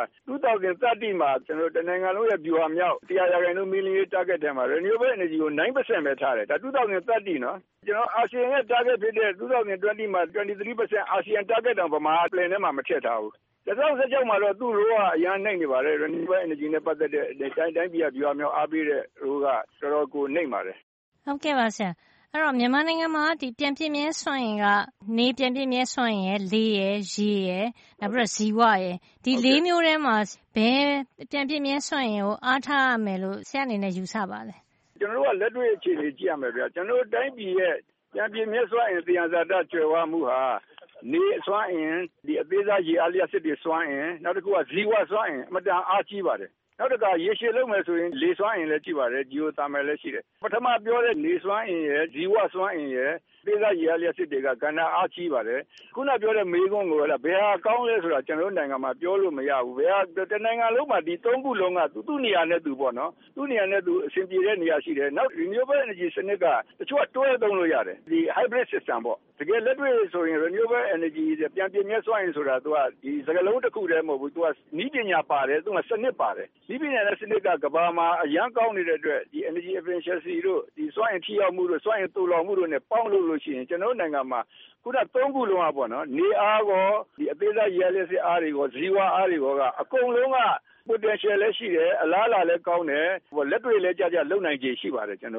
2030မှာကျွန်တော်တနိုင်ငံလုံးရဲ့ဗျူဟာမြောက်100%မီလင်းရေး target ထဲမှာ renewable energy ကို 9% ပဲထားတယ်ဒါ2030နော်ကျွန်တော်အာဆီယံရဲ့ target ဖြစ်တဲ့2020မှာ 23% အာဆီယံ target တောင်ဗမာ plan ထဲမှာမထည့်ထားဘူး2016မှာတော့သူ့ role ကအရင်နှိမ့်နေပါတယ် renewable energy နဲ့ပတ်သက်တဲ့တိုင်းပြည်ဗျူဟာမြောက်အားပေးတဲ့ role ကတော်တော်ကိုနှိမ့်ပါတယ်ဟုတ်ကဲ့ပါဆရာအဲ့တော့မြန်မာနိုင်ငံမှာဒီပြန်ပြည့်မြဲစွမ်းအင်ကနေပြန်ပြည့်မြဲစွမ်းအင်ရဲ့လေရယ်ရေရယ်နောက်ပြီးတော့ဇီဝရယ်ဒီလေးမျိုးထဲမှာဘယ်ပြန်ပြည့်မြဲစွမ်းအင်ကိုအားထားရမယ်လို့ဆရာအနေနဲ့ယူဆပါလဲကျွန်တော်တို့ကလက်တွေ့အခြေအနေကြည့်ရမယ်ဗျာကျွန်တော်တို့တိုင်းပြည်ရဲ့ပြန်ပြည့်မြဲစွမ်းအင်တရားစာတကြွယ်ဝမှုဟာနေစွမ်းအင်ဒီအသေးစားရေအားလျှပ်စစ်တွေစွမ်းအင်နောက်တစ်ခုကဇီဝစွမ်းအင်အမတန်အားကြီးပါတယ်နောက်တစ်ခါရေရှည်လုပ်မယ်ဆိုရင်လေစွမ်းအင်လည်းကြည့်ပါတယ်ဂျီယိုသာမယ်လည်းရှိတယ်ပထမပြောတဲ့နေစွမ်းအင်ရယ်ဇီဝစွမ်းအင်ရယ်ဒေသရေအားလျှပ်စစ်တွေကကဏ္ဍအားကြီးပါတယ်ခုနပြောတဲ့မေးခွန်းကိုဘယ်ဟာကောင်းလဲဆိုတာကျွန်တော်တို့နိုင်ငံမှာပြောလို့မရဘူးဘယ်ဟာတနိုင်ငံလုံးမှာဒီ၃ခုလုံးကသူ့နေရာနဲ့သူပေါ့နော်သူ့နေရာနဲ့သူအဆင်ပြေတဲ့နေရာရှိတယ်နောက် renewable energy စနစ်ကတချို့ကတွဲသုံးလို့ရတယ်ဒီ hybrid system ပေါ့တကယ်လက်တွေ့ဆိုရင် renewable energy ပြန်ပြည့်မြဲစွမ်းအင်ဆိုတာသူကဒီစကားလုံးတစ်ခုတည်းမဟုတ်ဘူးသူကနည်းပညာပါတယ်သူကစနစ်ပါတယ်နည်းပညာနဲ့စနစ်ကကမ္ဘာမှာအရန်ကောင်းနေတဲ့အတွက်ဒီ energy efficiency တို့ဒီစွမ်းအင်ထိရောက်မှုတို့စွမ်းအင်သိုလှောင်မှုတို့နဲ့ပေါင်းလို့ရှိရင်ကျွန်တော်နိုင်ငံမှာခုန၃ခုလုံးอ่ะပေါ့နော်နေအားကောဒီအသေးစားရေအားလျှပ်စစ်အားတွေကောဇီဝအားတွေကောကအကုန်လုံးက potential လည်းရှိတယ်အလားအလာလည်းကောင်းတယ်လက်တွေ့လည်းကြကြလုံနိုင်ခြေရှိပါတယ်ကျွန်တော်မှာ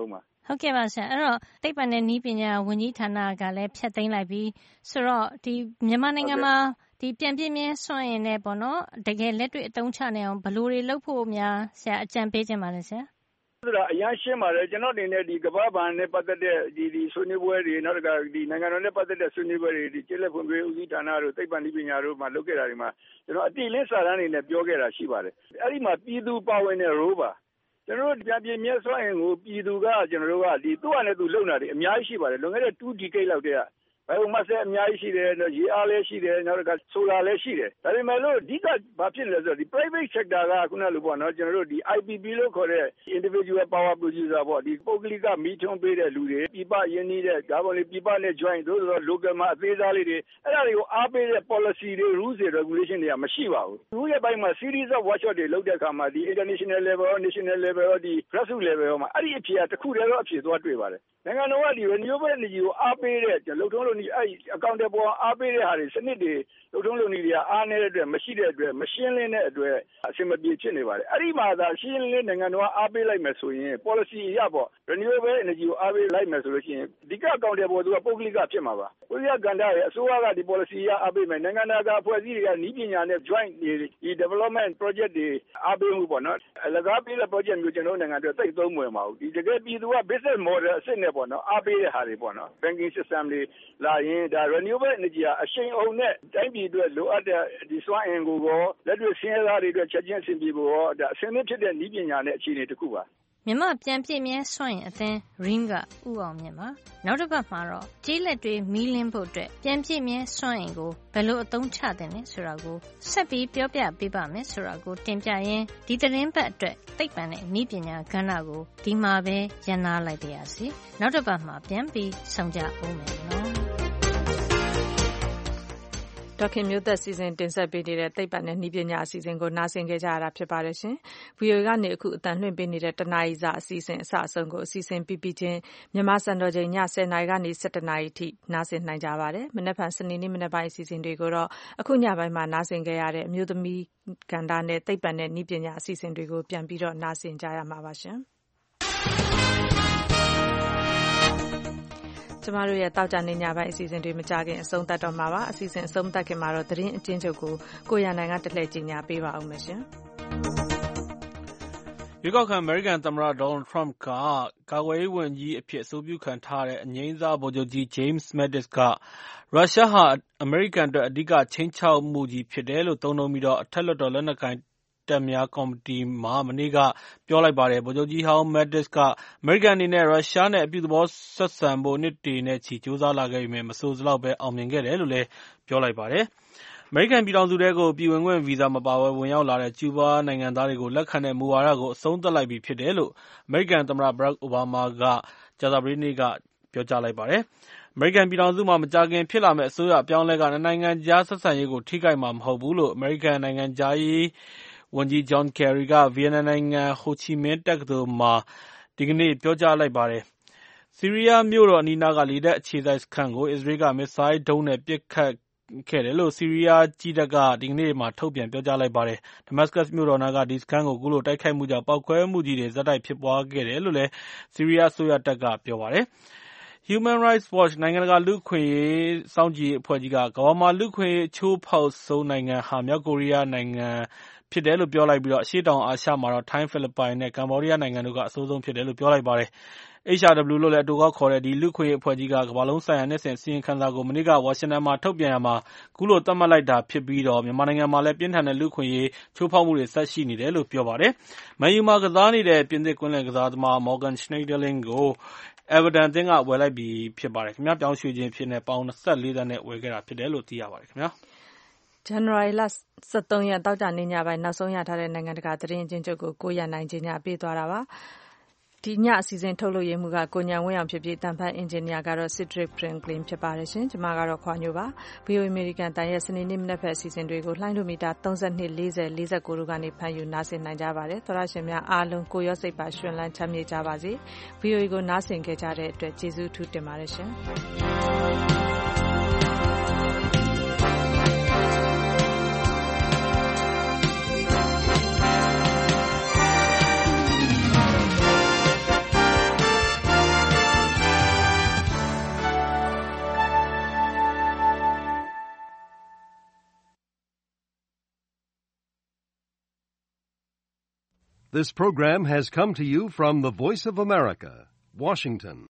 ဟုတ်ကဲ့ပါဆရာအဲ့တော့သိပ္ပံနဲ့နည်းပညာဝန်ကြီးဌာနကလည်းဖျက်သိမ်းလိုက်ပြီးဆိုတော့ဒီမြန်မာနိုင်ငံမှာဒီပြန်ပြည့်မြဲစွန့်ရင်လည်းပေါ့နော်တကယ်လက်တွေ့အသုံးချနိုင်အောင်ဘယ်လိုတွေလုပ်ဖို့များဆရာအကြံပေးခြင်းပါလဲဆရာဆိုတာအရင်ရှင်းပါတယ်ကျွန်တော်အနေနဲ့ဒီကမ္ဘာ့ဘဏ်နဲ့ပတ်သက်တဲ့ဒီဆွေးနွေးပွဲတွေနောက်တစ်ခါဒီနိုင်ငံတော်နဲ့ပတ်သက်တဲ့ဆွေးနွေးပွဲတွေဒီကျေးလက်ဖွံ့ဖြိုးရေးဦးစီးဌာနတို့သိပ္ပံနည်းပညာတို့မှာလုပ်ခဲ့တာတွေမှာကျွန်တော်အတိအလင်းစာတမ်းတွေနဲ့ပြောခဲ့တာရှိပါတယ်အဲ့ဒီမှာပြည်သူပါဝင်တဲ့ role ပါကျွန်တော်တို့ပြန်ပြည့်မြဲစွမ်းအင်ကိုပြည်သူကကျွန်တော်တို့ကဒီသူ့အနေနဲ့သူလုပ်နေတာတွေအများကြီးရှိပါတယ်လွန်ခဲ့တဲ့2 decade လောက်တည်းကဘယ်လိုမှဆက်အများကြီးရှိတယ်ရေအားလည်းရှိတယ်နောက်တစ်ခါဆိုလာလည်းရှိတယ်ဒါပေမဲ့လို့အဓိကဘာဖြစ်လဲဆိုတော့ဒီ private sector ကခုနလိုပေါ့နော်ကျွန်တော်တို့ဒီ IPP လို့ခေါ်တဲ့ individual power producer ပေါ့ဒီပုဂ္ဂလိကမီးထွန်းပေးတဲ့လူတွေပြပရင်းနှီးတဲ့ဒါပေါ်လေပြပနဲ့ join တို့ဆိုတော့ local မှာအသေးစားလေးတွေအဲ့ဒါတွေကိုအားပေးတဲ့ policy တွေ rules တွေ regulation တွေကမရှိပါဘူးသူရဲ့ဘက်မှာ series of workshop တွေလုပ်တဲ့အခါမှာဒီ international level national level ဒီ grassroots level မှာအဲ့ဒီအဖြေကတစ်ခုတည်းတော့အဖြေသွားတွေ့ပါတယ်နိုင်ငံတော်ကဒီ renewable energy ကိုအားပေးတဲ့လုံထုံးလုံနည်းအဲ့အကောင့်တွေပေါ်အားပေးတဲ့ဟာတွေစနစ်တွေလုံထုံးလုံနည်းတွေကအားနေတဲ့အတွက်မရှိတဲ့အတွက်မရှင်းလင်းတဲ့အတွက်အဆင်မပြေဖြစ်နေပါတယ်အဲ့ဒီမှာသာရှင်းလင်းနိုင်ငံတော်ကအားပေးလိုက်မယ်ဆိုရင် policy အရပေါ့ renewable energy ကိုအားပေးလိုက်မယ်ဆိုလို့ရှိရင်ဒီကအကောင့်တွေပေါ်သူကပုဂ္ဂလိကဖြစ်မှာပါပုဂ္ဂလိကကဏ္ဍရဲ့အစိုးရကဒီ policy အရအားပေးမယ်နိုင်ငံတကာအဖွဲ့အစည်းတွေကနည်းပညာနဲ့ joint ဒီ development project တွေအားပေးမှုပေါ့နော်အလကားပေးတဲ့ project မျိုးကျွန်တော်နိုင်ငံတွေသိသုံးမွေမှာဘူးဒီတကယ်ပြည်သူက business model အစစ်နဲ့ပေါ့နော်အားပေးတဲ့ဟာတွေပေါ့နော် banking system တွေလာရင်ဒါ renewable energy အရှိန်အဟုန်နဲ့တိုင်းပြည်အတွက်လိုအပ်တဲ့ဒီစွမ်းအင်ကိုရောလက်တွေ့ဆင်းရဲသားတွေအတွက်ချက်ချင်းအဆင်ပြေဖို့ရောဒါအဆင်သင့်ဖြစ်တဲ့နည်းပညာနဲ့အခြေအနေတစ်ခုပါမြန်မာပြန်ပြည့်မြဲစွန့်ရင်အသင်း RIM ကဥအောင်မြင့်ပါနောက်တစ်ပတ်မှာတော့ကြေးလက်တွေမီးလင်းဖို့အတွက်ပြန်ပြည့်မြဲစွန့်ရင်ကိုဘယ်လိုအသုံးချသင့်လဲဆိုတာကိုဆက်ပြီးပြောပြပေးပါမယ်ဆိုတာကိုတင်ပြရင်းဒီသတင်းပတ်အတွက်သိပ္ပံနဲ့နည်းပညာကဏ္ဍကိုဒီမှာပဲရန်နာလိုက်ပါရစေနောက်တစ်ပတ်မှာပြန်ပြီးဆုံကြအောင်မယ်နော်ဒေါခင်မျိုးသက်စီစဉ်တင်ဆက်ပေးနေတဲ့သိပ္ပံနဲ့နည်းပညာအစီအစဉ်ကိုနားဆင်ကြရတာဖြစ်ပါတယ်ရှင်။ VOA ကနေအခုအတန်လွှင့်ပေးနေတဲ့တနာရီစာအစီအစဉ်အစအဆုံးကိုအစီအစဉ်ပြီးချင်းမြန်မာစံတော်ချိန်ည10:00နာရီကနေ17:00နာရီထိနားဆင်နိုင်ကြပါတယ်။မနက်ဖြန်စနေနေ့မနက်ပိုင်းအစီအစဉ်တွေကိုတော့အခုညပိုင်းမှာနားဆင်ကြရတဲ့အမျိုးသမီးကဏ္ဍနဲ့သိပ္ပံနဲ့နည်းပညာအစီအစဉ်တွေကိုပြန်ပြီးတော့နားဆင်ကြရမှာပါရှင်။ကျမတို့ရဲ့တောက်ကြနေညပိုင်းအစီအစဉ်တွေမကြခင်အဆုံးသတ်တော့မှာပါအစီအစဉ်အဆုံးသတ်ခင်မှာတော့သတင်းအကျဉ်းချုပ်ကိုရန်နိုင်ကတလှည့်ကြီးညာပေးပါအောင်မယ်ရှင်ရွေးကောက်ခံအမေရိကန်သမ္မတဒေါ်နယ်ထရမ့်ကကာကွယ်ရေးဝန်ကြီးအဖြစ်အဆိုပြုခံထားတဲ့အငြိမ်းစားဗိုလ်ချုပ်ကြီး James Mattis ကရုရှားဟာအမေရိကန်အတွက်အဓိကခြိမ်းခြောက်မှုကြီးဖြစ်တယ်လို့သုံးနှုန်းပြီးတော့အထက်လွှတ်တော်လက်နက်ကိုင်တပ်များကော်မတီမှာမနေ့ကပြောလိုက်ပါတယ်။ဗိုလ်ချုပ်ကြီးဟောင်း Mattis ကအမေရိကန်အနေနဲ့ရုရှားနဲ့အပြုသဘောဆက်ဆံဖို့နှစ်တွေနဲ့ချီကြိုးစားလာခဲ့ပေမဲ့မဆိုစလောက်ပဲအောင်မြင်ခဲ့တယ်လို့လည်းပြောလိုက်ပါတယ်။အမေရိကန်ပြည်ထောင်စုထဲကိုပြည်ဝင်ခွင့်ဗီဇာမပါဘဲဝင်ရောက်လာတဲ့ကျူးဘားနိုင်ငံသားတွေကိုလက်ခံတဲ့မူဝါဒကိုအဆုံးသတ်လိုက်ပြီဖြစ်တယ်လို့အမေရိကန်သမ္မတ Barack Obama ကကြာသပတေးနေ့ကပြောကြားလိုက်ပါတယ်။အမေရိကန်ပြည်ထောင်စုမှာမကြာခင်ဖြစ်လာမယ့်အစိုးရအပြောင်းအလဲကနိုင်ငံကြားဆက်ဆံရေးကိုထိခိုက်မှာမဟုတ်ဘူးလို့အမေရိကန်နိုင်ငံခြားရေးဝန်ကြီး John Kerry ကဗီယက်နမ်နိုင်ငံဟိုချီမင်းတက္ကသိုလ်မှာဒီကနေ့ပြောကြားလိုက်ပါတယ်။ဆီးရီးယားမြို့တော်အနီးနားကလေတပ်အခြေစိုက်စခန်းကိုအစ္စရေးကမစ်ဆိုင်းဒုံးနဲ့ပစ်ခတ်ခဲ့တယ်လို့ဆီးရီးယားကြည်းတပ်ကဒီကနေ့မှာထုတ်ပြန်ပြောကြားလိုက်ပါတယ်။ Damascus မြို့တော်နားကဒီစခန်းကိုအခုလိုတိုက်ခိုက်မှုကြောင့်ပေါက်ကွဲမှုကြီးတွေဆက်တိုက်ဖြစ်ပွားခဲ့တယ်လို့လည်းဆီးရီးယားအစိုးရတပ်ကပြောပါတယ်။ Human Rights Watch နိုင်ငံတကာလူ့အခွင့်အရေးစောင့်ကြည့်ရေးအဖွဲ့ကြီးကကမ္ဘာမှာလူ့အခွင့်အရေးအချိုးဖောက်ဆုံးနိုင်ငံဟာမြောက်ကိုရီးယားနိုင်ငံဖြစ်တယ်လို့ပြောလိုက်ပြီးတော့အရှေ့တောင်အာရှမှာတော့ထိုင်း၊ဖိလစ်ပိုင်နဲ့ကမ္ဘောဒီးယားနိုင်ငံတို့ကအဆိုးဆုံးဖြစ်တယ်လို့ပြောလိုက်ပါတယ်။ HRW လို့လည်းအတိုကောက်ခေါ်တဲ့ဒီလူ့အခွင့်အရေးအဖွဲ့ကြီးကကမ္ဘာလုံးဆိုင်ရာနှစ်စဉ်အစီရင်ခံစာကိုမနေ့ကဝါရှင်တန်မှာထုတ်ပြန်ရာမှာအခုလိုသတ်မှတ်လိုက်တာဖြစ်ပြီးတော့မြန်မာနိုင်ငံမှာလည်းပြင်းထန်တဲ့လူ့အခွင့်အရေးချိုးဖောက်မှုတွေဆက်ရှိနေတယ်လို့ပြောပါတယ်။ မန်ယူမှာကစားနေတဲ့ပြင်သစ်ကွင်းလယ်ကစားသမား Morgan Schneiderlin ကိုEverton အသင်းကဝယ်လိုက်ပြီဖြစ်ပါတယ်ခင်ဗျာ။ပြောင်းရွှေ့ခြင်းဖြစ်နဲ့ပေါင်24သန်းနဲ့ဝယ်ခဲ့တာဖြစ်တယ်လို့သိရပါတယ်ခင်ဗျာ။ဇန်နဝါရီလ23ရက်တောက်ကြနေညပိုင်းနောက်ဆုံးရထားတဲ့နိုင်ငံတကာသတင်းအကျဉ်းချုပ်ကိုရန်နိုင်ကြီးညာပေးသွားတာပါ။ဒီညအစီအစဉ်ထုတ်လို့ရမှုကကိုညံဝင်းအောင်ဖြစ်ပြီးတန်ဖတ်အင်ဂျင်နီယာကတော့ Cedric Franklin ဖြစ်ပါတယ်ရှင်။ကျွန်မကတော့ခွာညိုပါ။ VOA American တန်ရဲ့စနေနေ့မနက်ဖက်အစီအစဉ်တွေကိုလှိုင်းဒိုမီတာ32 40 49တို့ကနေဖန်ယူနားဆင်နိုင်ကြပါတယ်။သောရရှင်များအားလုံးကိုရောစိတ်ပါရှင်လန်းချမ်းမြေ့ကြပါစေ။ VOA ကိုနားဆင်ခဲ့ကြတဲ့အတွက်ကျေးဇူးထူးတင်ပါတယ်ရှင်။ This program has come to you from the Voice of America, Washington.